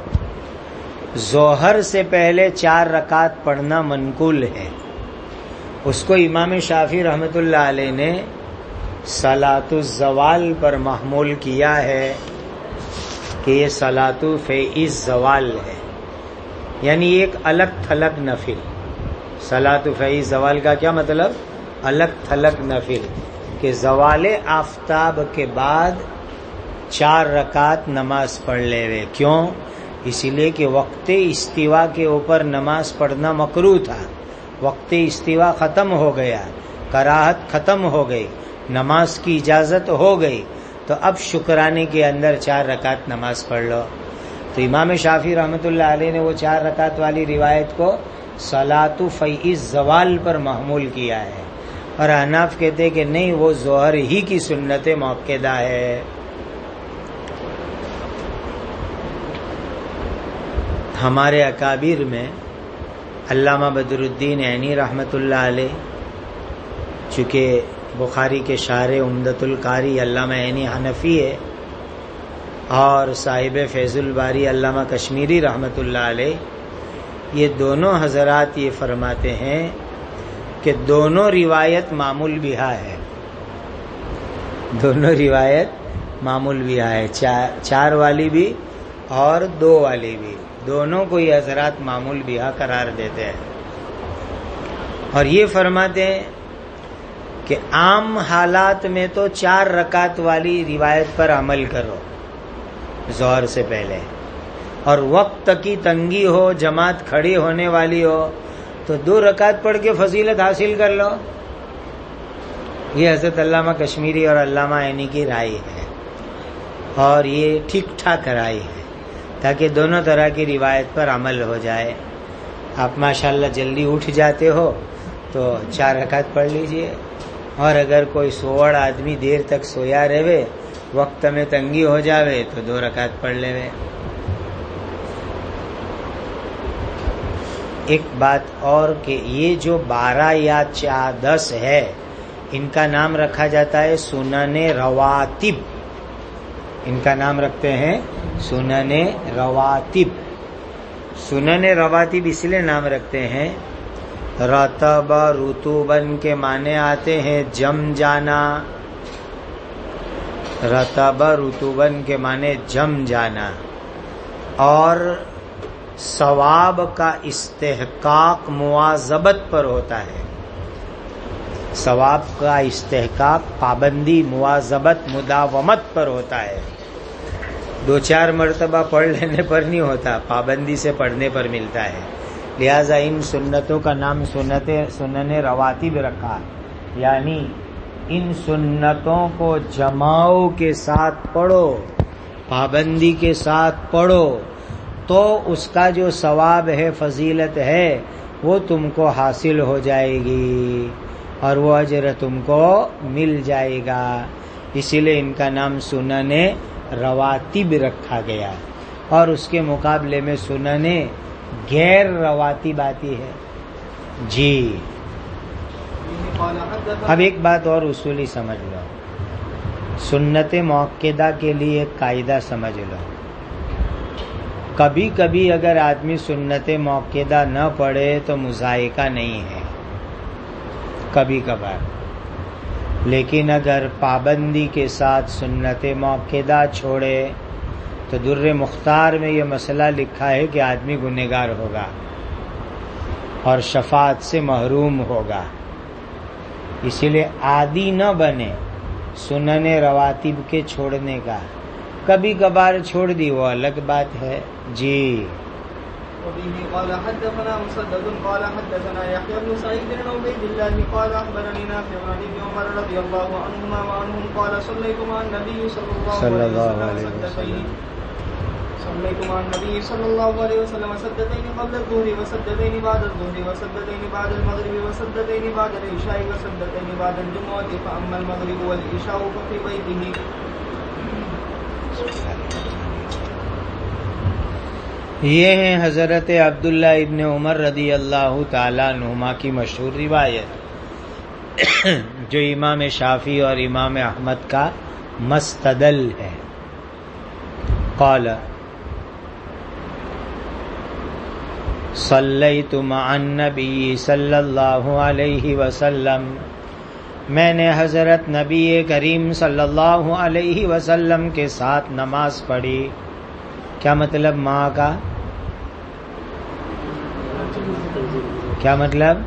ظہر سے پہلے چار رکعت پڑھنا منقول ہے، اس کو امام شافعی رحمۃ اللہ علیہ نے صلاۃ الزوال پر محمول کیا ہے کہ یہ صلاۃ فی الزوال ہے، یعنی ایک الگ تھلگ نفل. صلاۃ فی الزوال کا کیا مطلب؟ الگ تھلگ نفل، کہ زوال آفتاب کے بعد چار رکعت نماز پڑھ لے وے. کیوں؟ اسی لیے کہ وقت استوا کے اوپر نماز پڑھنا مکروہ تھا، وقت استوا ختم ہو گیا، کراہت ختم ہو گئی، نماز کی اجازت ہو گئی، تو اب شکرانے کے اندر چار رکعت نماز پڑھ لو. تو امام شافعی رحمۃ اللہ علیہ نے وہ چار رکعت والی روایت کو صلاۃ فی الزوال پر محمول کیا ہے، اور احناف کہتے ہیں کہ نہیں، وہ ظہر ہی کی سنت مؤکدہ ہے. ہمارے اکابر میں علامہ بدر الدین عینی رحمۃ اللہ علیہ، چونکہ بخاری کے شارح عمدۃ القاری علامہ عینی حنفی ہے، اور صاحب فیض الباری علامہ کشمیری رحمۃ اللہ علیہ، یہ دونوں حضرات یہ فرماتے ہیں کہ دونوں روایت معمول بہا ہے. دونوں روایت معمول بہا ہے، چار, چار والی بھی اور دو والی بھی، دونوں کو یہ حضرات معمول بہا قرار دیتے ہیں. اور یہ فرماتے ہیں کہ عام حالات میں تو چار رکعت والی روایت پر عمل کرو، ظہر سے پہلے، اور وقت کی تنگی ہو، جماعت کھڑی ہونے والی ہو، تو دو رکعت پڑھ کے فضیلت حاصل کر لو. یہ حضرت علامہ کشمیری اور علامہ عینی کی رائے ہے، اور یہ ٹھیک ٹھاک رائے ہے، تاکہ دونوں طرح کی روایت پر عمل ہو جائے. آپ ماشاءاللہ جلدی اٹھ جاتے ہو تو چار رکعت پڑھ لیجئے، اور اگر کوئی سوڑ آدمی دیر تک سویا رہے، وقت میں تنگی ہو جاوے تو دو رکعت پڑھ لے. ایک بات اور کہ یہ جو بارہ یا چار دس ہے، ان کا نام رکھا جاتا ہے سنن رواتب. ان کا نام رکھتے ہیں سنن رواتب. سنن رواتب اس لیے نام رکھتے ہیں، رتب رتوبن کے معنی آتے ہیں جم جانا. رتب رتوبن کے معنی جم جانا، اور ثواب کا استحقاق مواظبت پر ہوتا ہے. ثواب کا استحقاق پابندی، مواظبت، مداومت پر ہوتا ہے. دو چار مرتبہ پڑھ لینے پر نہیں ہوتا، پابندی سے پڑھنے پر ملتا ہے. لہذا ان سنتوں کا نام سنت سنن رواتب رکھا، یعنی ان سنتوں کو جماؤ کے ساتھ پڑھو، پابندی کے ساتھ پڑھو، تو اس کا جو ثواب ہے، فضیلت ہے، وہ تم کو حاصل ہو جائے گی، اور وہ اجر تم کو مل جائے گا. اسی لیے ان کا نام سنن رواتب رکھا گیا. اور اس کے مقابلے میں سنن غیر رواتب آتی ہے. جی اب ایک بات اور اصولی سمجھ لو، سنت مؤکدہ کے لیے ایک قاعدہ سمجھ لو. کبھی کبھی اگر آدمی سنت مؤکدہ نہ پڑھے تو مذائقہ نہیں ہے، کبھی کبھار. لیکن اگر پابندی کے ساتھ سنت مؤکدہ چھوڑے تو در مختار میں یہ مسئلہ لکھا ہے کہ آدمی گنہگار ہوگا اور شفاعت سے محروم ہوگا. اسی لیے عادی نہ بنے سنن رواتب کے چھوڑنے کا. کبھی کبھار چھوڑ دی وہ الگ بات ہے. جی وبه قال حدثنا مسدد قال حدثنا يحيى بن سعيد بن عبيد الله قال اخبرني نافع عن ابن عمر رضي الله عنهما وعنهم قال صليت مع النبي صلى الله عليه وسلم صليت مع النبي صلى الله عليه وسلم سجدتين قبل الظهر وسجدتين بعد الظهر وسجدتين بعد المغرب وسجدتين بعد العشاء وسجدتين بعد الجمعة فأما المغرب والعشاء ففي بيته. یہ ہیں حضرت عبداللہ ابن عمر رضی اللہ تعالیٰ عنہما کی مشہور روایت، جو امام شافعی اور امام احمد کا مستدل ہے. قال صلیت مع النبی صلی اللہ علیہ وسلم، میں نے حضرت نبی کریم صلی اللہ علیہ وسلم کے ساتھ نماز پڑھی. کیا مطلب ماں کا؟ کیا مطلب؟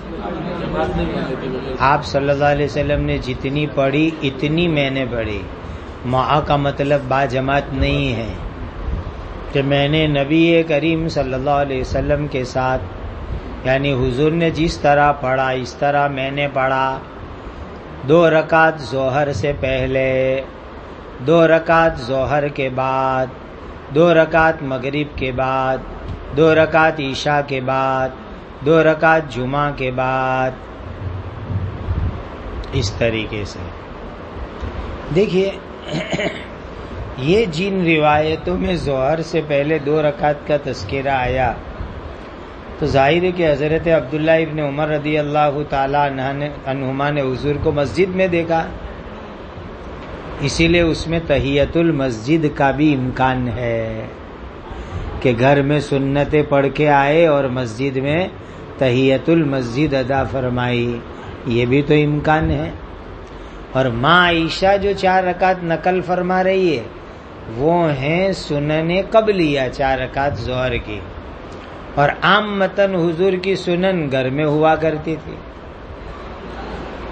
آپ صلی اللہ علیہ وسلم نے جتنی پڑھی اتنی میں نے پڑھی. ماں کا مطلب با جماعت نہیں ہے کہ میں نے نبی کریم صلی اللہ علیہ وسلم کے ساتھ، یعنی حضور نے جس طرح پڑھا اس طرح میں نے پڑھا. دو رکعت ظہر سے پہلے، دو رکعت ظہر کے بعد، دو رکعت مغرب کے بعد، دو رکعت عشاء کے بعد، دو رکعت جمعہ کے بعد، اس طریقے سے. دیکھیے یہ جن روایتوں میں ظہر سے پہلے دو رکعت کا تذکرہ آیا تو ظاہر ہے کہ حضرت عبداللہ ابن عمر رضی اللہ تعالیٰ عنہما نے حضور کو مسجد میں دیکھا، اسی لیے اس میں تحیت المسجد کا بھی امکان ہے کہ گھر میں سنتیں پڑھ کے آئے اور مسجد میں تحیت المسجد ادا فرمائی، یہ بھی تو امکان ہے. اور ماں عائشہ جو چار رکعت نقل فرما رہی ہے وہ ہیں سنن قبلیہ، چار رکعت ظہر کی، اور عامتاً حضور کی سنن گھر میں ہوا کرتی تھی.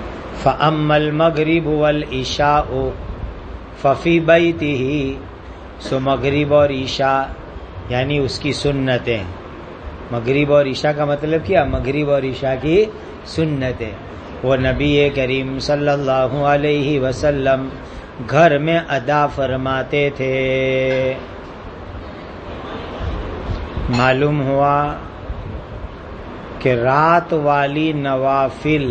فَأَمَّا الْمَغْرِبُ وَالْعِشَاءُ فَفِي بَيْتِهِ، سو مغرب اور عشاء یعنی اس کی سنتیں. مغرب اور عشاء کا مطلب کیا؟ مغرب اور عشاء کی سنتیں وہ نبی کریم صلی اللہ علیہ وسلم گھر میں ادا فرماتے تھے. معلوم ہوا کہ رات والی نوافل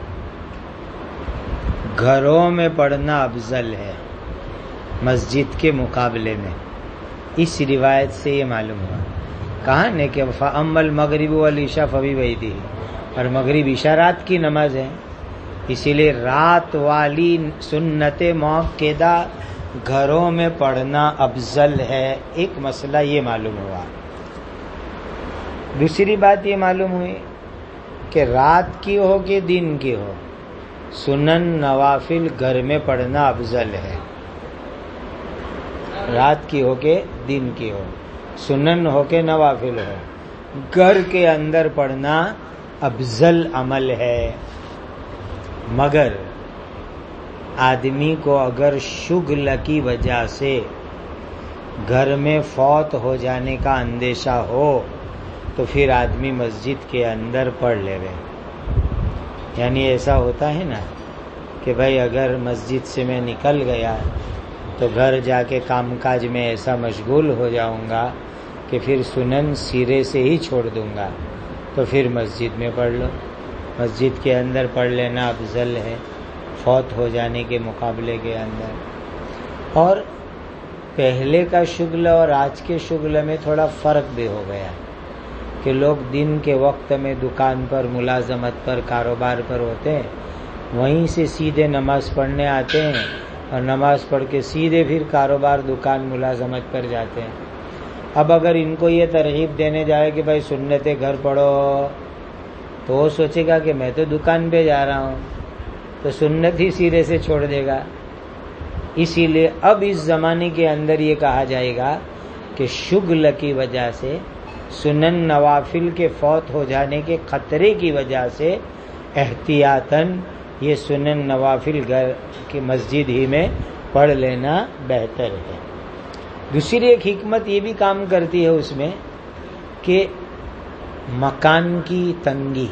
گھروں میں پڑھنا افضل ہے مسجد کے مقابلے میں. اس روایت سے یہ معلوم ہوا. کہاں نے کہ فَأَمَّا الْمَغْرِبُ وَالْعِشَاءُ فَبِبَيْتِهِ، اور مغرب عشاء رات کی نماز ہے، اسی لیے رات والی سنت مؤکدہ گھروں میں پڑھنا افضل ہے. ایک مسئلہ یہ معلوم ہوا. دوسری بات یہ معلوم ہوئی کہ رات کی ہو کہ دن کی ہو، سنن نوافل گھر میں پڑھنا افضل ہے. رات کی ہو کہ دن کی ہو، سنن ہو کہ نوافل ہو، گھر کے اندر پڑھنا افضل عمل ہے. مگر آدمی کو اگر شغل کی وجہ سے گھر میں فوت ہو جانے کا اندیشہ ہو تو پھر آدمی مسجد کے اندر پڑھ لے گئے. یعنی ایسا ہوتا ہے نا کہ بھائی اگر مسجد سے میں نکل گیا تو گھر جا کے کام کاج میں ایسا مشغول ہو جاؤں گا کہ پھر سنن سیرے سے ہی چھوڑ دوں گا، تو پھر مسجد میں پڑھ لو. مسجد کے اندر پڑھ لینا افضل ہے فوت ہو جانے کے مقابلے کے اندر. اور پہلے کا شغل اور آج کے شغل میں تھوڑا فرق بھی ہو گیا کہ لوگ دن کے وقت میں دکان پر ملازمت پر کاروبار پر ہوتے ہیں، وہیں سے سیدھے نماز پڑھنے آتے ہیں اور نماز پڑھ کے سیدھے پھر کاروبار دکان ملازمت پر جاتے ہیں. اب اگر ان کو یہ ترغیب دینے جائے کہ بھائی سنتیں گھر پڑھو تو وہ سوچے گا کہ میں تو دکان پہ جا رہا ہوں، تو سنت ہی سیرے سے چھوڑ دے گا. اسی لیے اب اس زمانے کے اندر یہ کہا جائے گا کہ شغل کی وجہ سے، سنن نوافل کے فوت ہو جانے کے خطرے کی وجہ سے احتیاطاً یہ سنن نوافل گھر کی مسجد ہی میں پڑھ لینا بہتر ہے. دوسری ایک حکمت یہ بھی کام کرتی ہے اس میں کہ مکان کی تنگی،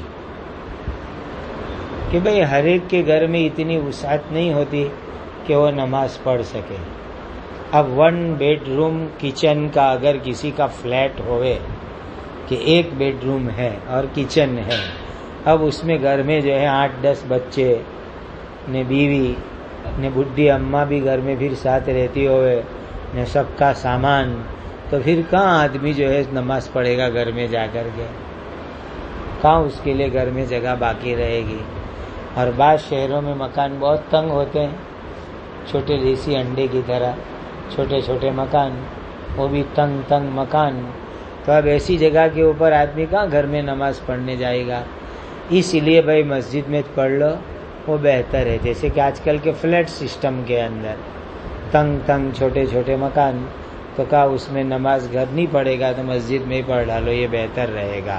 کہ بھئی ہر ایک کے گھر میں اتنی وسعت نہیں ہوتی کہ وہ نماز پڑھ سکے. اب ون بیڈ روم کچن کا اگر کسی کا فلیٹ ہوئے کہ ایک بیڈ روم ہے اور کچن ہے، اب اس میں گھر میں جو ہے آٹھ دس بچے نے، بیوی نے، بڈھی اماں بھی گھر میں پھر ساتھ رہتی ہوئے نے، سب کا سامان، تو پھر کہاں آدمی جو ہے نماز پڑھے گا گھر میں جا کر کے؟ کہاں اس کے لیے گھر میں جگہ باقی رہے گی؟ اور بعض شہروں میں مکان بہت تنگ ہوتے ہیں، چھوٹے دیسی انڈے کی طرح چھوٹے چھوٹے مکان، وہ بھی تنگ تنگ مکان. تو اب ایسی جگہ کے اوپر آدمی کہاں گھر میں نماز پڑھنے جائے گا؟ اس لیے بھائی مسجد میں پڑھ لو وہ بہتر ہے. جیسے کہ آج کل کے فلیٹ سسٹم کے اندر تنگ تنگ چھوٹے چھوٹے مکان، تو کہا اس میں نماز گھر نہیں پڑھے گا تو مسجد میں ہی پڑھ ڈالو، یہ بہتر رہے گا.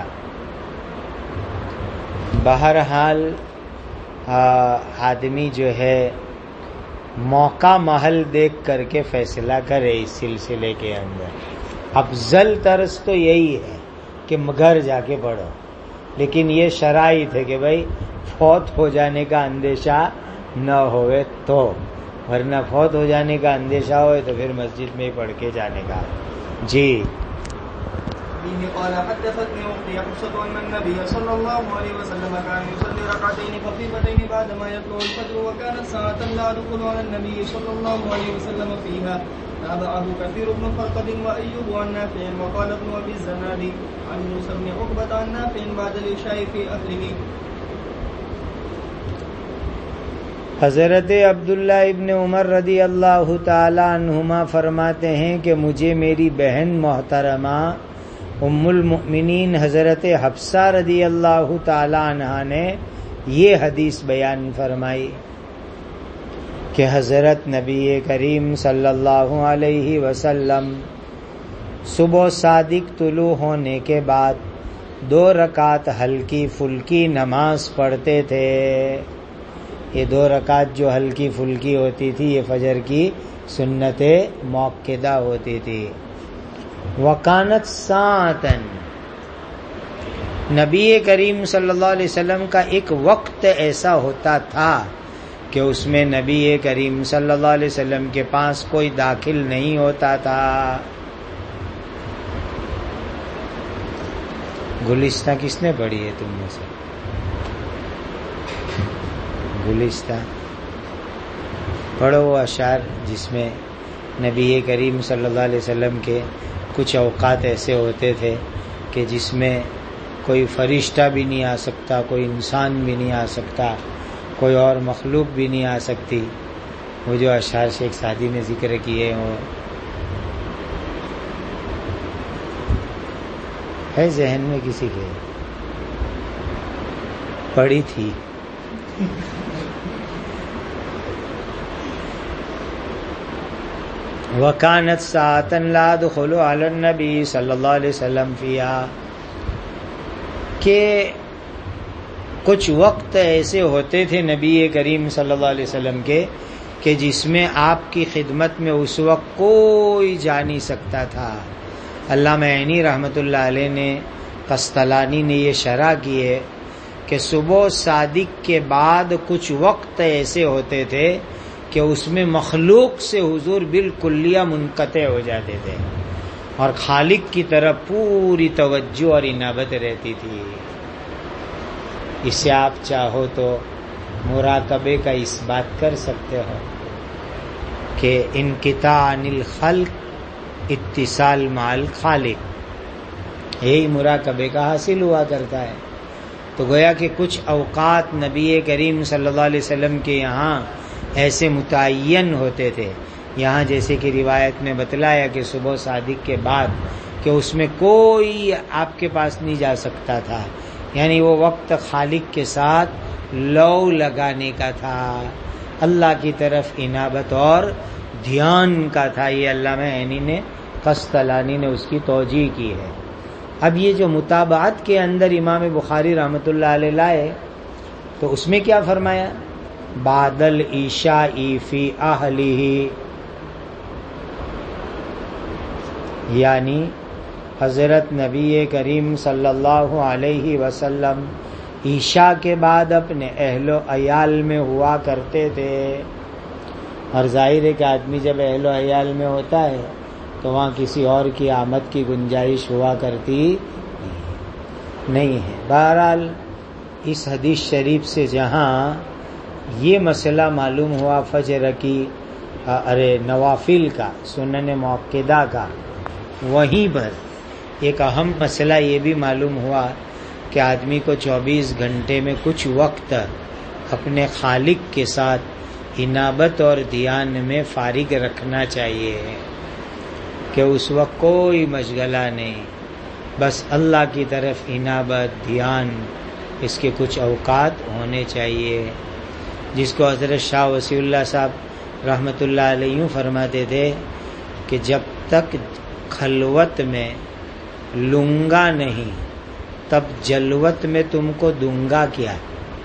بہرحال آدمی جو ہے موقع محل دیکھ کر کے فیصلہ کرے اس سلسلے کے اندر. افضل طرز تو یہی ہے کہ گھر جا کے پڑھو، لیکن یہ شرائط ہے کہ بھائی فوت ہو جانے کا اندیشہ نہ ہوئے تو، ورنہ فوت ہو جانے کا اندیشہ ہوئے تو پھر مسجد میں ہی پڑھ کے جانے کا. جی قال حدثتني أختي حفصة أن النبي صلى الله عليه وسلم كان يصلي ركعتين خفيفتين بعدما يطلع الفجر، وكانت ساعة لا يدخل على النبي صلى الله عليه وسلم فيها. تابعه كثير بن فرقد وأيوب عن نافع، وقال ابن أبي الزناد عن موسى بن عقبة عن نافع بعد العشاء في أهله. حضرت عبداللہ ابن عمر رضی اللہ تعالی عنہما فرماتے ہیں کہ مجھے میری بہن محترمہ ام المؤمنین حضرت حفصہ رضی اللہ تعالی عنہا نے یہ حدیث بیان فرمائی کہ حضرت نبی کریم صلی اللہ علیہ وسلم صبح صادق طلوع ہونے کے بعد دو رکعت ہلکی پھلکی نماز پڑھتے تھے. یہ دو رکعت جو ہلکی پھلکی ہوتی تھی یہ فجر کی سنت موقدہ ہوتی تھی. وکانت ساعتن، نبی کریم صلی اللہ علیہ وسلم کا ایک وقت ایسا ہوتا تھا کہ اس میں نبی کریم صلی اللہ علیہ وسلم کے پاس کوئی داخل نہیں ہوتا تھا. گلستہ کس نے پڑھی ہے تم میں سے؟ گلستہ پڑھو وہ اشعار جس میں نبی کریم صلی اللہ علیہ وسلم کے کچھ اوقات ایسے ہوتے تھے کہ جس میں کوئی فرشتہ بھی نہیں آ سکتا، کوئی انسان بھی نہیں آ سکتا، کوئی اور مخلوق بھی نہیں آ سکتی. وہ جو اشعار شیخ سعدی نے ذکر کیے وہ ہے ذہن میں کسی کے؟ پڑھی تھی. وَكَانَتْ سَاعَةً لَا يَدْخُلُ عَلَى النَّبِيِّ صلی اللہ علیہ وسلم فِيهَا، کہ کچھ وقت ایسے ہوتے تھے نبی کریم صلی اللہ علیہ وسلم کے کہ جس میں آپ کی خدمت میں اس وقت کوئی جا نہیں سکتا تھا. علامہ عینی رحمۃ اللہ علیہ نے قسطلانی نے یہ شرح کی ہے کہ صبح صادق کے بعد کچھ وقت ایسے ہوتے تھے کہ اس میں مخلوق سے حضور بالکلیہ منقطع ہو جاتے تھے اور خالق کی طرف پوری توجہ اور انابت رہتی تھی. اسے آپ چاہو تو مراقبے کا اس بات کر سکتے ہو کہ انقطاع عن الخلق اتصال مع الخالق، یہی مراقبے کا حاصل ہوا کرتا ہے. تو گویا کہ کچھ اوقات نبی کریم صلی اللہ علیہ وسلم کے یہاں ایسے متعین ہوتے تھے. یہاں جیسے کہ روایت میں بتلایا کہ صبح صادق کے بعد کہ اس میں کوئی آپ کے پاس نہیں جا سکتا تھا، یعنی وہ وقت خالق کے ساتھ لو لگانے کا تھا، اللہ کی طرف انابت اور دھیان کا تھا. یہ علامہ عینی نے قسطلانی نے اس کی توجیہ کی ہے. اب یہ جو متابعت کے اندر امام بخاری رحمۃ اللہ علیہ لائے تو اس میں کیا فرمایا؟ بعد العشاء فی اہلہ، یعنی حضرت نبی کریم صلی اللہ علیہ وسلم عشاء کے بعد اپنے اہل و عیال میں ہوا کرتے تھے. اور ظاہر ہے کہ آدمی جب اہل و عیال میں ہوتا ہے تو وہاں کسی اور کی آمد کی گنجائش ہوا کرتی نہیں ہے. بہرحال اس حدیث شریف سے جہاں یہ مسئلہ معلوم ہوا فجر کی ارے نوافل کا، سنن موقدہ کا، وہیں پر ایک اہم مسئلہ یہ بھی معلوم ہوا کہ آدمی کو چوبیس گھنٹے میں کچھ وقت اپنے خالق کے ساتھ انابت اور دھیان میں فارغ رکھنا چاہیے کہ اس وقت کوئی مشغلہ نہیں، بس اللہ کی طرف انابت دھیان، اس کے کچھ اوقات ہونے چاہیے. جس کو حضرت شاہ وسیع اللہ صاحب رحمۃ اللہ علیہ یوں فرماتے تھے کہ جب تک خلوت میں لوں گا نہیں تب جلوت میں تم کو دوں گا کیا.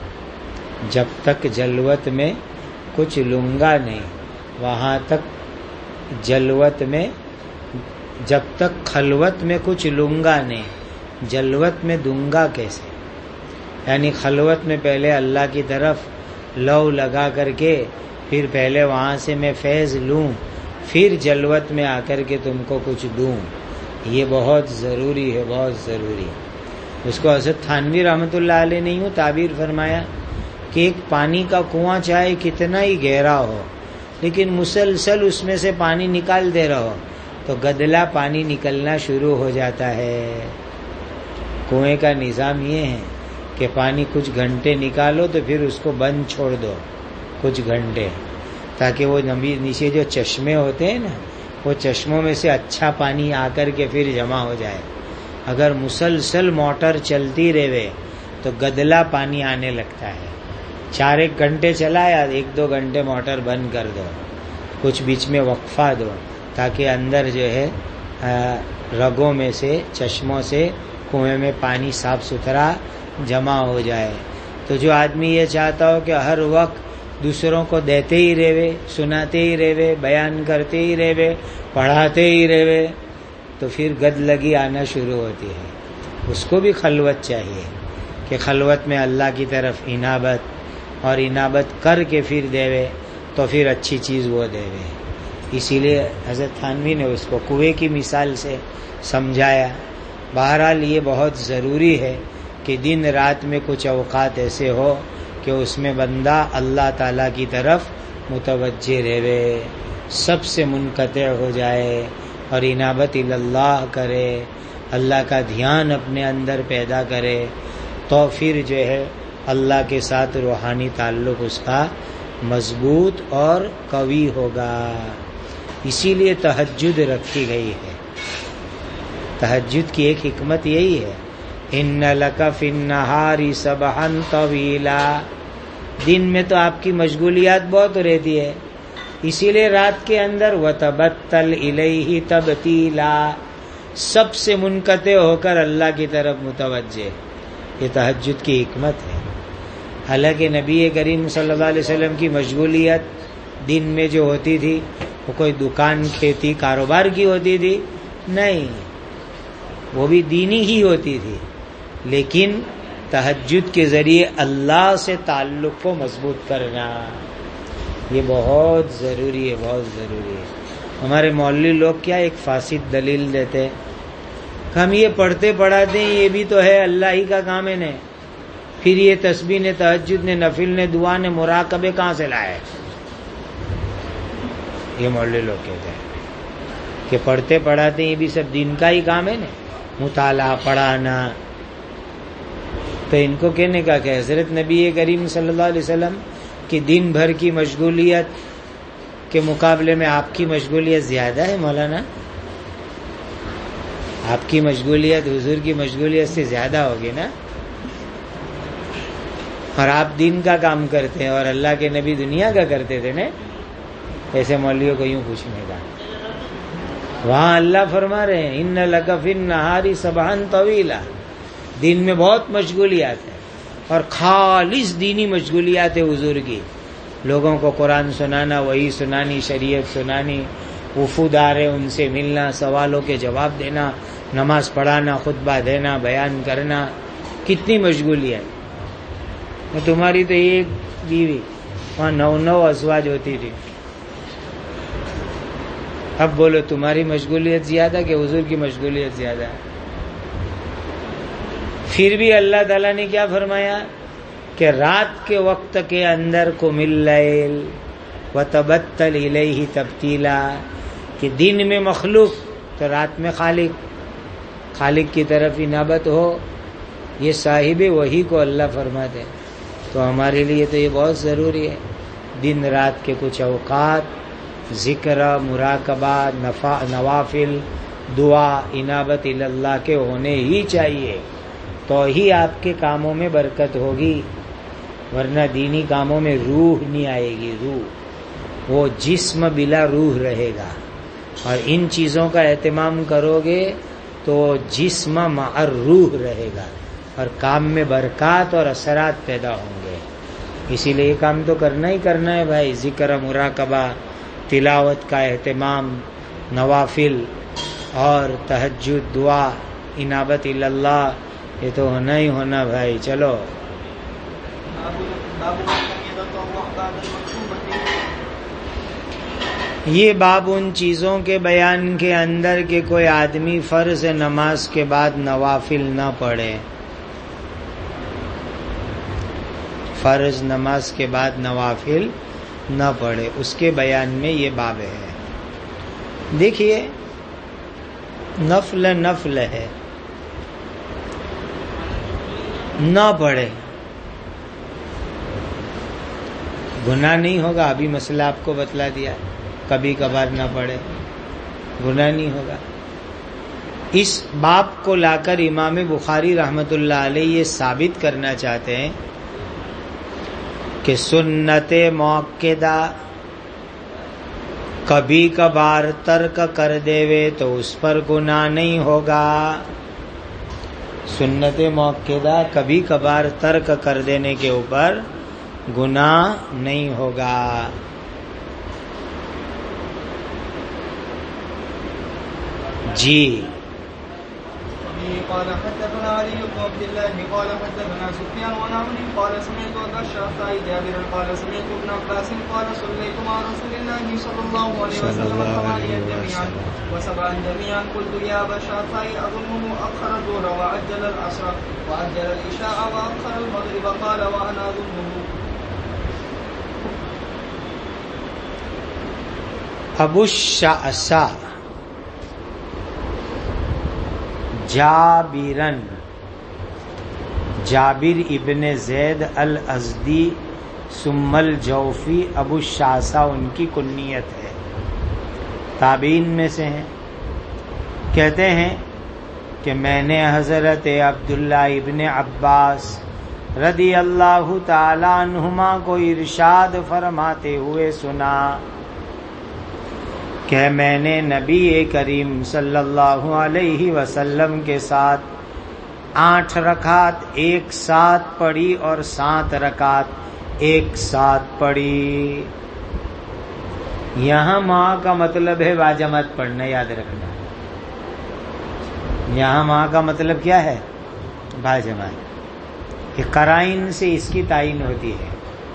جب تک جلوت میں کچھ لوں گا نہیں وہاں تک جلوت میں، جب تک خلوت میں کچھ لوں گا نہیں جلوت میں دوں گا کیسے؟ یعنی خلوت میں پہلے اللہ کی طرف لو لگا کر کے پھر پہلے وہاں سے میں فیض لوں پھر جلوت میں آ کر کے تم کو کچھ دوں. یہ بہت ضروری ہے، بہت ضروری ہے. اس کو حضرت تھانوی رحمۃ اللہ علیہ نے یوں تعبیر فرمایا کہ ایک پانی کا کنواں چاہے کتنا ہی گہرا ہو لیکن مسلسل اس میں سے پانی نکال دے رہو تو گدلا پانی نکلنا شروع ہو جاتا ہے. کنویں کا نظام یہ ہے کہ پانی کچھ گھنٹے نکالو تو پھر اس کو بند چھوڑ دو کچھ گھنٹے، تاکہ وہ نیچے جو چشمے ہوتے ہیں نا وہ چشموں میں سے اچھا پانی آ کر کے پھر جمع ہو جائے. اگر مسلسل موٹر چلتی رہے تو گدلا پانی آنے لگتا ہے. چار ایک گھنٹے چلایا ایک دو گھنٹے موٹر بند کر دو، کچھ بیچ میں وقفہ دو تاکہ اندر جو ہے رگوں میں سے چشموں سے کنویں میں پانی صاف ستھرا جمع ہو جائے. تو جو آدمی یہ چاہتا ہو کہ ہر وقت دوسروں کو دیتے ہی رہے، سناتے ہی رہے، بیان کرتے ہی رہے، پڑھاتے ہی رہے، تو پھر گد لگی آنا شروع ہوتی ہے. اس کو بھی خلوت چاہیے کہ خلوت میں اللہ کی طرف انابت، اور انابت کر کے پھر دے تو پھر اچھی چیز وہ دے. اسی لیے حضرت تھانوی نے اس کو کنویں کی مثال سے سمجھایا. بہرحال یہ بہت ضروری ہے کہ دن رات میں کچھ اوقات ایسے ہو کہ اس میں بندہ اللہ تعالیٰ کی طرف متوجہ رہے، سب سے منقطع ہو جائے اور انابت اللہ کرے، اللہ کا دھیان اپنے اندر پیدا کرے، تو پھر جو ہے اللہ کے ساتھ روحانی تعلق اس کا مضبوط اور قوی ہوگا. اسی لیے تہجد رکھی گئی ہے. تہجد کی ایک حکمت یہی ہے، ان لک فی النہار سبحا طویلا. دن میں تو آپ کی مشغولیات بہت رہتی ہے، اسی لیے رات کے اندر وتبتل الیہ تبتیلا، سب سے منقطع ہو کر اللہ کی طرف متوجہ. یہ تہجد کی حکمت ہے. حالانکہ نبی کریم صلی اللہ علیہ وسلم کی مشغولیت دن میں جو ہوتی تھی وہ کوئی دکان کھیتی کاروبار کی ہوتی تھی؟ نہیں، وہ بھی دینی ہی ہوتی تھی، لیکن تہجد کے ذریعے اللہ سے تعلق کو مضبوط کرنا یہ بہت ضروری ہے، بہت ضروری ہے. ہمارے مولوی لوگ کیا ایک فاسد دلیل دیتے ہیں کہ ہم یہ پڑھتے پڑھاتے ہیں، یہ بھی تو ہے اللہ ہی کا کام ہے نا، پھر یہ تسبیح نے، تہجد نے، نفل نے، دعا نے، مراقبے کہاں سے لائے؟ یہ مولوی لوگ کہتے ہیں کہ پڑھتے پڑھاتے ہیں، یہ بھی سب دین کا ہی کام ہے نا، مطالعہ پڑھانا. تو ان کو کہنے کا کہ حضرت نبی کریم صلی اللہ علیہ وسلم کی دن بھر کی مشغولیت کے مقابلے میں آپ کی مشغولیت زیادہ ہے مولانا. آپ کی مشغولیت حضور کی مشغولیت سے زیادہ ہوگی نا، اور آپ دین کا کام کرتے ہیں اور اللہ کے نبی دنیا کا کرتے تھے نا. ایسے مولویوں کو یوں پوچھنے کا. وہاں اللہ فرما رہے ہیں ان لک فی النہار سبحا طویلا، دن میں بہت مشغولیات ہیں اور خالص دینی مشغولیات ہے حضور کی. لوگوں کو قرآن سنانا، وحی سنانی، شریعت سنانی، وفود آ رہے ان سے ملنا، سوالوں کے جواب دینا، نماز پڑھانا، خطبہ دینا، بیان کرنا، کتنی مشغولیات. تمہاری تو ایک بیوی، وہاں نو نو ازواج ہوتی تھی. اب بولو تمہاری مشغولیت زیادہ کہ حضور کی مشغولیت زیادہ ہے؟ پھر بھی اللہ تعالیٰ نے کیا فرمایا کہ رات کے وقت کے اندر قم اللیل وتبتل الیہ تبتیلا، کہ دن میں مخلوق تو رات میں خالق، خالق کی طرف انابت ہو. یہ صاحب وحی کو اللہ فرماتے ہیں. تو ہمارے لیے تو یہ بہت ضروری ہے، دن رات کے کچھ اوقات ذکر، مراقبہ، نوافل، دعا، انابت اللہ کے ہونے ہی چاہیے، تو ہی آپ کے کاموں میں برکت ہوگی. ورنہ دینی کاموں میں روح نہیں آئے گی. روح وہ جسم بلا روح رہے گا، اور ان چیزوں کا اہتمام کرو گے تو جسم مع روح رہے گا، اور کام میں برکات اور اثرات پیدا ہوں گے. اسی لیے یہ کام تو کرنا ہی کرنا ہے بھائی. ذکر، مراقبہ، تلاوت کا اہتمام، نوافل اور تہجد، دعا، انابت اللہ، یہ تو ہونا ہی ہونا بھائی. چلو یہ باب ان چیزوں کے بیان کے اندر کہ کوئی آدمی فرض نماز کے بعد نوافل نہ پڑھے. فرض نماز کے بعد نوافل نہ پڑھے، اس کے بیان میں یہ باب ہے. دیکھیے نفل نفل ہے، نہ پڑھے گناہ نہیں ہوگا. ابھی مسئلہ آپ کو بتلا دیا، کبھی کبھار نہ پڑھے گناہ نہیں ہوگا. اس باب کو لا کر امام بخاری رحمۃ اللہ علیہ یہ ثابت کرنا چاہتے ہیں کہ سنت موقدہ کبھی کبھار ترک کر دیوے تو اس پر گناہ نہیں ہوگا. سنت موقدہ کبھی کبھار ترک کر دینے کے اوپر گناہ نہیں ہوگا. جی قال حدثنا علي بن عبد الله قال حدثنا سفيان عن عمرو قال سمعت ابا الشعثاء جابرا قال سمعت ابن عباس قال صليت مع رسول الله صلى الله عليه وسلم ثمانيا جميعا وسبعا جميعا قلت يا ابا الشعثاء اظنه اخر الظهر وعجل العصر وعجل العشاء واخر المغرب قال وانا اظنه. ابو الشعثاء جابرن جابر ابن زید الازدی ثم الجوفی ابو الشعثاء ان کی کنیت ہے، تابعین میں سے ہیں. کہتے ہیں کہ میں نے حضرت عبداللہ ابن عباس رضی اللہ تعالی عنہما کو ارشاد فرماتے ہوئے سنا کہ میں نے نبی کریم صلی اللہ علیہ وسلم کے ساتھ آٹھ رکعت ایک ساتھ پڑھی اور سات رکعت ایک ساتھ پڑھی. یہاں ماں کا مطلب ہے باجماعت پڑھنا، یاد رکھنا. یہاں ماں کا مطلب کیا ہے؟ باجماعت. کہ قرائن سے اس کی تعین ہوتی ہے.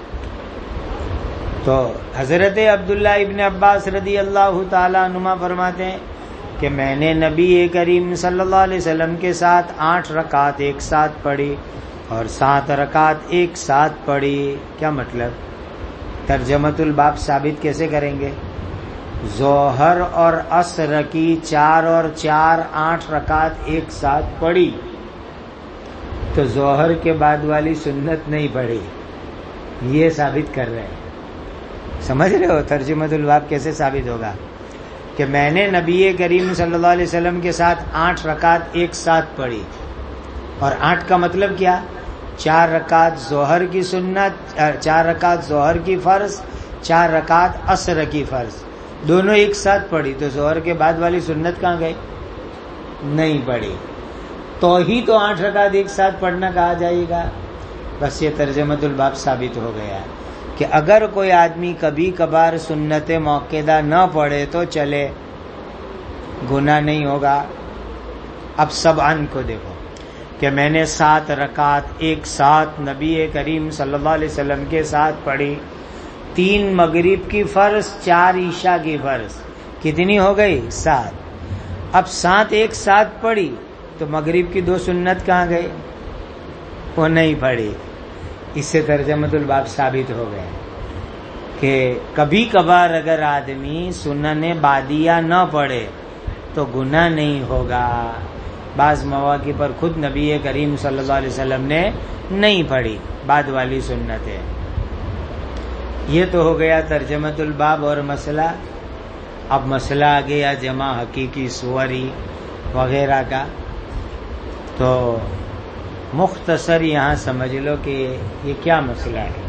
تو حضرت عبداللہ ابن عباس رضی اللہ تعالیٰ عنہما فرماتے ہیں کہ میں نے نبی کریم صلی اللہ علیہ وسلم کے ساتھ آٹھ رکعت ایک ساتھ پڑھی اور سات رکعت ایک ساتھ پڑھی. کیا مطلب؟ ترجمۃ الباب ثابت کیسے کریں گے؟ ظہر اور عصر کی چار اور چار آٹھ رکعت ایک ساتھ پڑھی تو ظہر کے بعد والی سنت نہیں پڑھی، یہ ثابت کر رہے ہیں. سمجھ رہے ہو ترجمۃ الباب کیسے ثابت ہوگا؟ کہ میں نے نبی کریم صلی اللہ علیہ وسلم کے ساتھ آٹھ رکعت ایک ساتھ پڑھی، اور آٹھ کا مطلب کیا؟ چار رکعت ظہر کی سنت، چار رکعت ظہر کی فرض، چار رکعت عصر کی فرض، دونوں ایک ساتھ پڑھی. تو ظہر کے بعد والی سنت کہاں گئی؟ نہیں پڑھی. تو ہی تو آٹھ رکعت ایک ساتھ پڑھنا کہا جائے گا. بس یہ ترجمۃ الباب ثابت ہو گیا کہ اگر کوئی آدمی کبھی کبھار سنت موقدہ نہ پڑھے تو چلے، گناہ نہیں ہوگا. اب سبعن کو دیکھو کہ میں نے سات رکعت ایک ساتھ نبی کریم صلی اللہ علیہ وسلم کے ساتھ پڑھی. تین مغرب کی فرض، چار عشاء کی فرض، کتنی ہو گئی؟ سات. اب سات ایک ساتھ پڑھی تو مغرب کی دو سنت کہاں گئی؟ وہ نہیں پڑھی. اس سے ترجمۃ الباب ثابت ہو گئے کہ کبھی کبھار اگر آدمی سنن بعدیہ نہ پڑھے تو گناہ نہیں ہوگا. بعض مواقع پر خود نبی کریم صلی اللہ علیہ وسلم نے نہیں پڑھی بعد والی سنتیں. یہ تو ہو گیا ترجمۃ الباب اور مسئلہ. اب مسئلہ آ گیا جمع حقیقی سوری وغیرہ کا. تو مختصر یہاں سمجھ لو کہ یہ کیا مسئلہ ہے.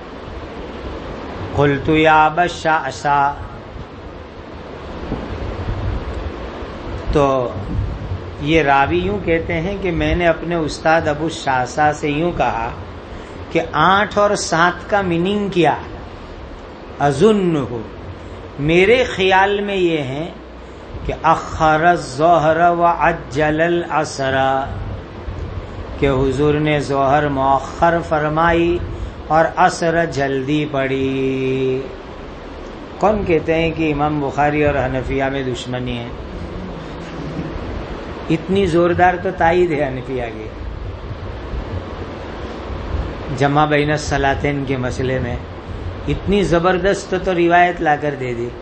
قلت یا ابا الشعثاء، تو یہ راوی یوں کہتے ہیں کہ میں نے اپنے استاد ابو الشعثاء سے یوں کہا کہ آٹھ اور سات کا میننگ کیا؟ اظنہ، میرے خیال میں یہ ہے کہ اخر الظہر وعجل العصر، کہ حضور نے ظہر مؤخر فرمائی اور عصر جلدی پڑھی. کون کہتے ہیں کہ امام بخاری اور حنفیہ میں دشمنی ہے؟ اتنی زوردار تو تائید ہے حنفیہ کی جمع بین الصلاتین کے مسئلے میں. اتنی زبردست تو روایت لا کر دے دی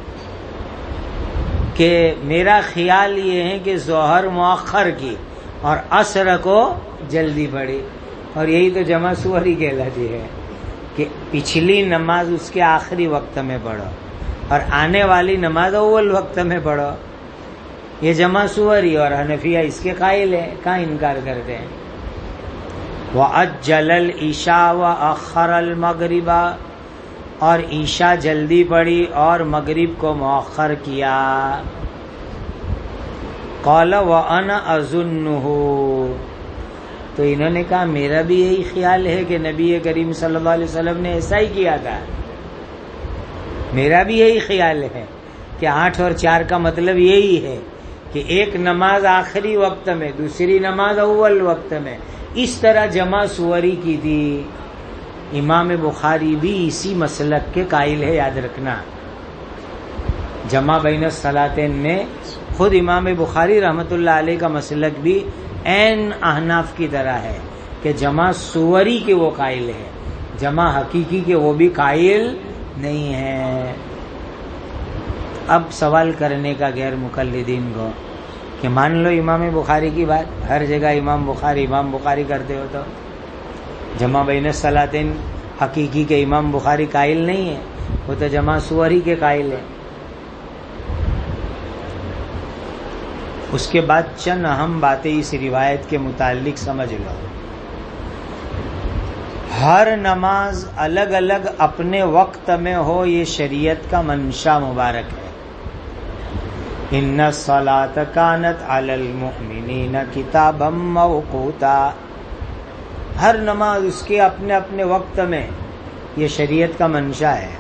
کہ میرا خیال یہ ہے کہ ظہر مؤخر کی اور عصر کو جلدی پڑھی. اور یہی تو جمع سوری کہلاتی ہے کہ پچھلی نماز اس کے آخری وقت میں پڑھو اور آنے والی نماز اول وقت میں پڑھو. یہ جمع سوری اور حنفیہ اس کے قائل ہے، کہاں انکار کرتے ہیں. وَعَجَّلَ الْعِشَاءَ وَأَخَّرَ الْمَغْرِبَ، اور عشاء جلدی پڑھی اور مغرب کو مؤخر کیا. قال وَأَنَا أَظُنُّهُ، تو انہوں نے کہا میرا بھی یہی خیال ہے کہ نبی کریم صلی اللہ علیہ وسلم نے ایسا ہی کیا تھا، میرا بھی یہی خیال ہے کہ آٹھ اور چار کا مطلب یہی ہے کہ ایک نماز آخری وقت میں، دوسری نماز اول وقت میں، اس طرح جمع سوری کی تھی۔ امام بخاری بھی اسی مسلک کے قائل ہے، یاد رکھنا۔ جمع بین الصلاتین میں خود امام بخاری رحمۃ اللہ علیہ کا مسلک بھی عین احناف کی طرح ہے کہ جمع سوری کے وہ قائل ہے، جمع حقیقی کے وہ بھی قائل نہیں ہے۔ اب سوال کرنے کا غیر مقلدین کو کہ مان لو امام بخاری کی بات، ہر جگہ امام بخاری امام بخاری کرتے ہو، تو جمع بین الصلاتین حقیقی کے امام بخاری قائل نہیں ہے، وہ تو جمع سوری کے قائل ہے۔ اس کے بعد چند اہم باتیں اس روایت کے متعلق سمجھ لو۔ ہر نماز الگ الگ اپنے وقت میں ہو، یہ شریعت کا منشا مبارک ہے۔ ان الصلاۃ کانت علی المؤمنین کتابا موقوتا، ہر نماز اس کے اپنے اپنے وقت میں، یہ شریعت کا منشا ہے۔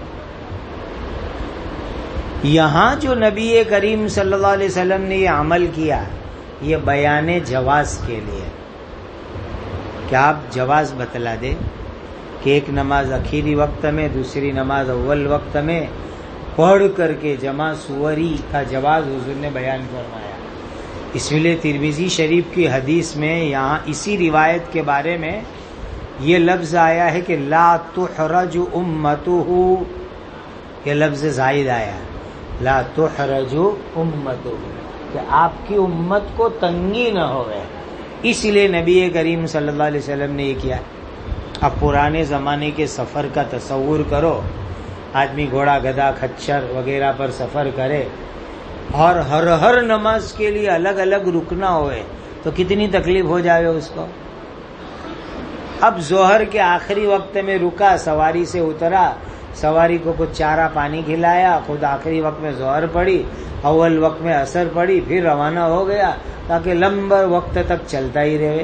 یہاں جو نبی کریم صلی اللہ علیہ وسلم نے یہ عمل کیا، یہ بیان جواز کے لیے، کیا آپ جواز بتلا دیں کہ ایک نماز آخری وقت میں، دوسری نماز اول وقت میں پڑھ کر کے جمع سوری کا جواز حضور نے بیان فرمایا۔ اس لیے ترمذی شریف کی حدیث میں یہاں اسی روایت کے بارے میں یہ لفظ آیا ہے کہ لا تحرج امتہ، یہ لفظ زائد آیا، لا تحرج امتہ، کہ آپ کی امت کو تنگی نہ ہوئے، اس لیے نبی کریم صلی اللہ علیہ وسلم نے یہ کیا۔ اب پرانے زمانے کے سفر کا تصور کرو، آدمی گھوڑا گدھا کھچر وغیرہ پر سفر کرے اور ہر ہر نماز کے لیے الگ الگ رکنا ہوئے تو کتنی تکلیف ہو جائے اس کو۔ اب ظہر کے آخری وقت میں رکا، سواری سے اترا، سواری کو کچھ چارہ پانی کھلایا، خود آخری وقت میں ظہر پڑی، اول وقت میں عصر پڑی، پھر روانہ ہو گیا تاکہ لمبا وقت تک چلتا ہی رہے،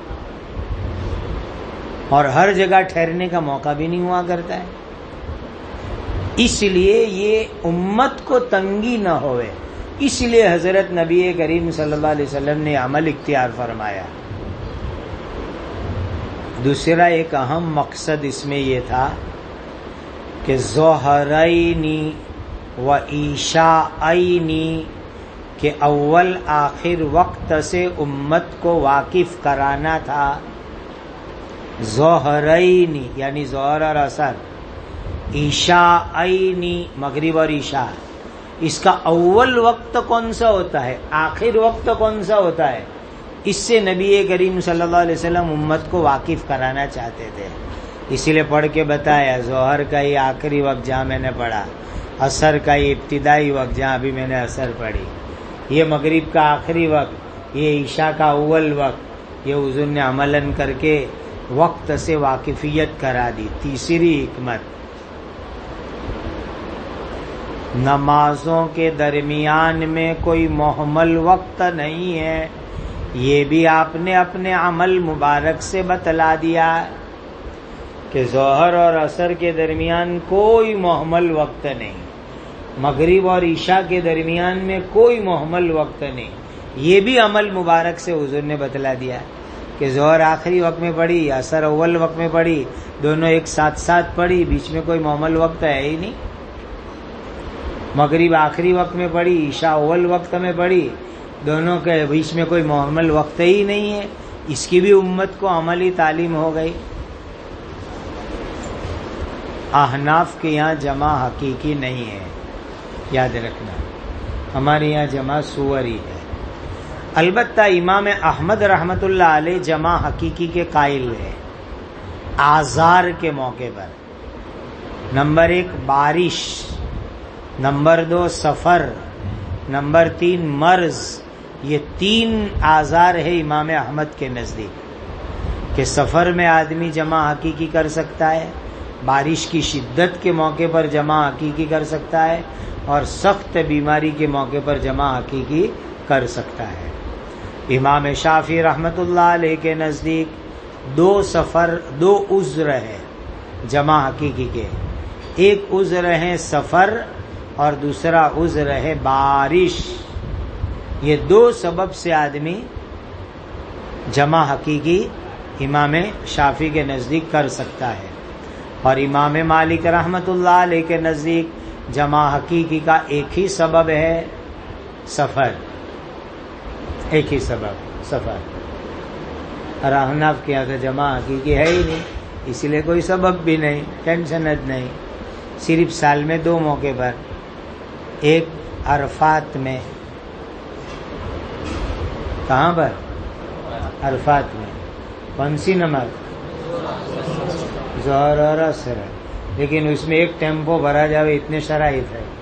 اور ہر جگہ ٹھہرنے کا موقع بھی نہیں ہوا کرتا ہے۔ اس لیے یہ امت کو تنگی نہ ہوئے، اس لیے حضرت نبی کریم صلی اللہ علیہ وسلم نے عمل اختیار فرمایا۔ دوسرا ایک اہم مقصد اس میں یہ تھا کہ ظہرینی و عشاءینی کہ اول آخر وقت سے امت کو واقف کرانا تھا۔ ظہرینی یعنی ظہر اور عصر، عشاءینی مغرب اور عشاء، اس کا اول وقت کون سا ہوتا ہے، آخر وقت کون سا ہوتا ہے، اس سے نبی کریم صلی اللہ علیہ وسلم امت کو واقف کرانا چاہتے تھے۔ اسی لیے پڑھ کے بتایا، ظہر کا یہ آخری وقت جہاں میں نے پڑھا، عصر کا یہ ابتدائی وقت جہاں ابھی میں نے عصر پڑھی، یہ مغرب کا آخری وقت، یہ عشاء کا اول وقت، یہ حضور نے عملاً کر کے وقت سے واقفیت کرا دی۔ تیسری حکمت، نمازوں کے درمیان میں کوئی محمل وقت نہیں ہے، یہ بھی آپ نے اپنے عمل مبارک سے بتلا دیا کہ ظہر اور عصر کے درمیان کوئی محمل وقت نہیں، مغرب اور عشاء کے درمیان میں کوئی محمل وقت نہیں، یہ بھی عمل مبارک سے حضور نے بتلا دیا کہ ظہر آخری وقت میں پڑھی، عصر اول وقت میں پڑھی، دونوں ایک ساتھ ساتھ پڑھی، بیچ میں کوئی محمل وقت ہے ہی نہیں۔ مغرب آخری وقت میں پڑھی، عشاء اول وقت میں پڑھی، دونوں کے بیچ میں کوئی محمل وقت ہی نہیں ہے، اس کی بھی امت کو عملی تعلیم ہو گئی۔ احناف کے یہاں جمع حقیقی نہیں ہے، یاد رکھنا، ہمارے یہاں جمع سوری ہے۔ البتہ امام احمد رحمت اللہ علیہ جمع حقیقی کے قائل ہے آزار کے موقع پر۔ نمبر ایک بارش، نمبر دو سفر، نمبر تین مرض، یہ تین آزار ہے امام احمد کے نزدیک کہ سفر میں آدمی جمع حقیقی کر سکتا ہے، بارش کی شدت کے موقع پر جمع حقیقی کر سکتا ہے، اور سخت بیماری کے موقع پر جمع حقیقی کر سکتا ہے۔ امام شافعی رحمت اللہ علیہ کے نزدیک دو سفر دو عذر ہے جمع حقیقی کے، ایک عذر ہے سفر اور دوسرا عذر ہے بارش. یہ دو سبب سے آدمی جمع حقیقی امام شافعی کے نزدیک کر سکتا ہے، اور امام مالک رحمت اللہ علیہ کے نزدیک جمع حقیقی کا ایک ہی سبب ہے سفر، ایک ہی سبب سفر. اور احناف کے یہاں تو جمع حقیقی ہے ہی نہیں، اس لیے کوئی سبب بھی نہیں، ٹینشنت نہیں. صرف سال میں دو موقع پر، ایک عرفات میں. کہاں پر؟ عرفات میں. کون سی نماز؟ ظہر اور عصر. لیکن اس میں ایک ٹیمپو بھرا جاوے اتنے شرائط ہے.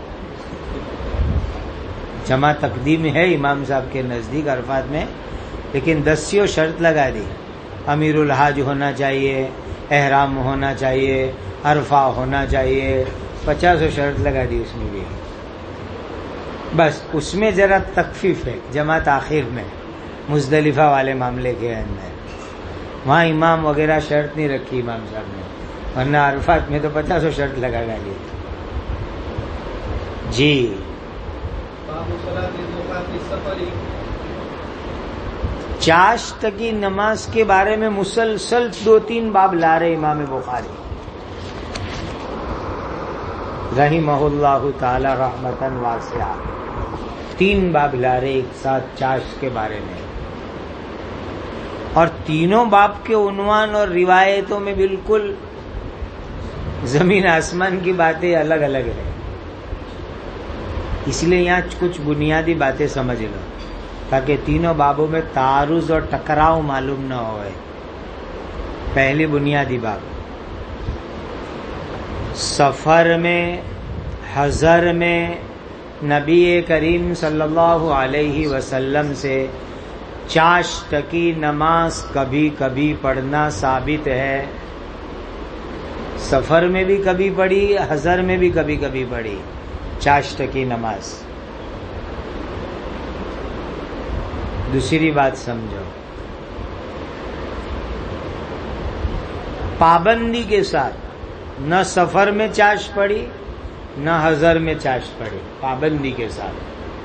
جمع تقدیم ہے امام صاحب کے نزدیک عرفات میں، لیکن دسیوں شرط لگا دی. امیر الحاج ہونا چاہیے، احرام ہونا چاہیے، عرفہ ہونا چاہیے، پچاسوں شرط لگا دی اس میں بھی. بس اس میں ذرا تخفیف ہے جمع تاخیر میں، مزدلفہ والے معاملے کے اندر. وہاں امام وغیرہ شرط نہیں رکھی امام صاحب نے، ورنہ عرفات میں تو پچاسوں شرط لگا ڈالی. جی چاشت کی نماز کے بارے میں مسلسل دو تین باب لا رہے امام بخاری رحمہ اللہ تعالی رحمتاً واسعہ. تین باب لا رہے ایک ساتھ چاشت کے بارے میں، اور تینوں باب کے عنوان اور روایتوں میں بالکل زمین آسمان کی باتیں الگ الگ ہیں. اس لیے یہاں کچھ بنیادی باتیں سمجھ لو تاکہ تینوں بابوں میں تعارض اور ٹکراؤ معلوم نہ ہوئے. پہلی بنیادی باب، سفر میں حضر میں نبی کریم صلی اللہ علیہ وسلم سے چاشت کی نماز کبھی کبھی پڑھنا ثابت ہے. سفر میں بھی کبھی پڑھی، حضر میں بھی کبھی کبھی پڑھی چاشت کی نماز. دوسری بات سمجھو، پابندی کے ساتھ نہ سفر میں چاشت پڑھی نہ حضر میں چاشت پڑھی، پابندی کے ساتھ.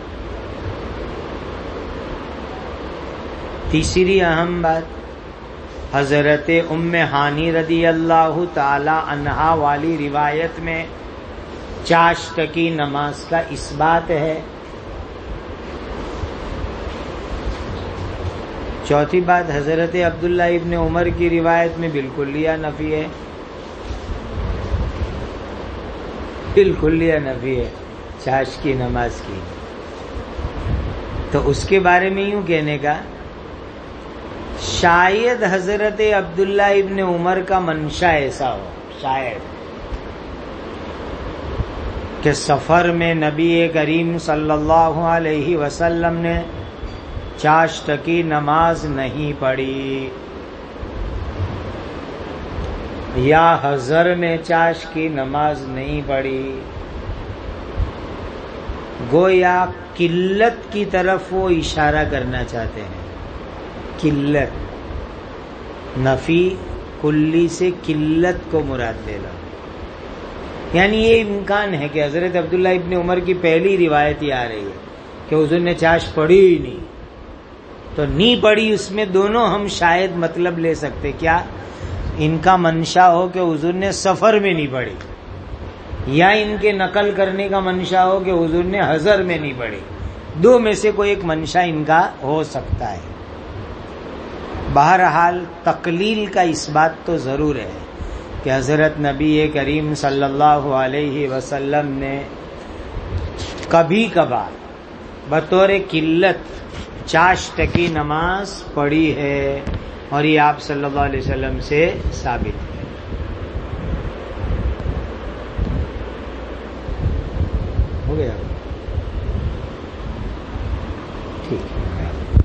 تیسری اہم بات، حضرت ام ہانی رضی اللہ تعالی عنہا والی روایت میں چاشت کی نماز کا اثبات ہے. چوتھی بات، حضرت عبداللہ ابن عمر کی روایت میں بالکلیہ نفی ہے، بالکلیہ نفی ہے چاشت کی نماز کی. تو اس کے بارے میں یوں کہنے کا، شاید حضرت عبداللہ ابن عمر کا منشا ایسا ہو، شاید کہ سفر میں نبی کریم صلی اللہ علیہ وسلم نے چاشت کی نماز نہیں پڑھی، یا حضر میں چاشت کی نماز نہیں پڑھی. گویا قلت کی طرف وہ اشارہ کرنا چاہتے ہیں. قلت، نفی کلی سے قلت کو مراد لے لو. یعنی یہ امکان ہے کہ حضرت عبداللہ ابن عمر کی پہلی روایت یہ آ رہی ہے کہ حضور نے چاشت پڑھی ہی نہیں، تو نہیں پڑھی اس میں دونوں ہم شاید مطلب لے سکتے. کیا ان کا منشا ہو کہ حضور نے سفر میں نہیں پڑھی، یا ان کے نقل کرنے کا منشا ہو کہ حضور نے حضر میں نہیں پڑھی. دو میں سے کوئی ایک منشا ان کا ہو سکتا ہے. بہرحال تقلیل کا اس بات تو ضرور ہے کہ حضرت نبی کریم صلی اللہ علیہ وسلم نے کبھی کبھار بطور قلت چاشت کی نماز پڑھی ہے، اور یہ آپ صلی اللہ علیہ وسلم سے ثابت ہے. ہو گیا؟ ٹھیک ہے.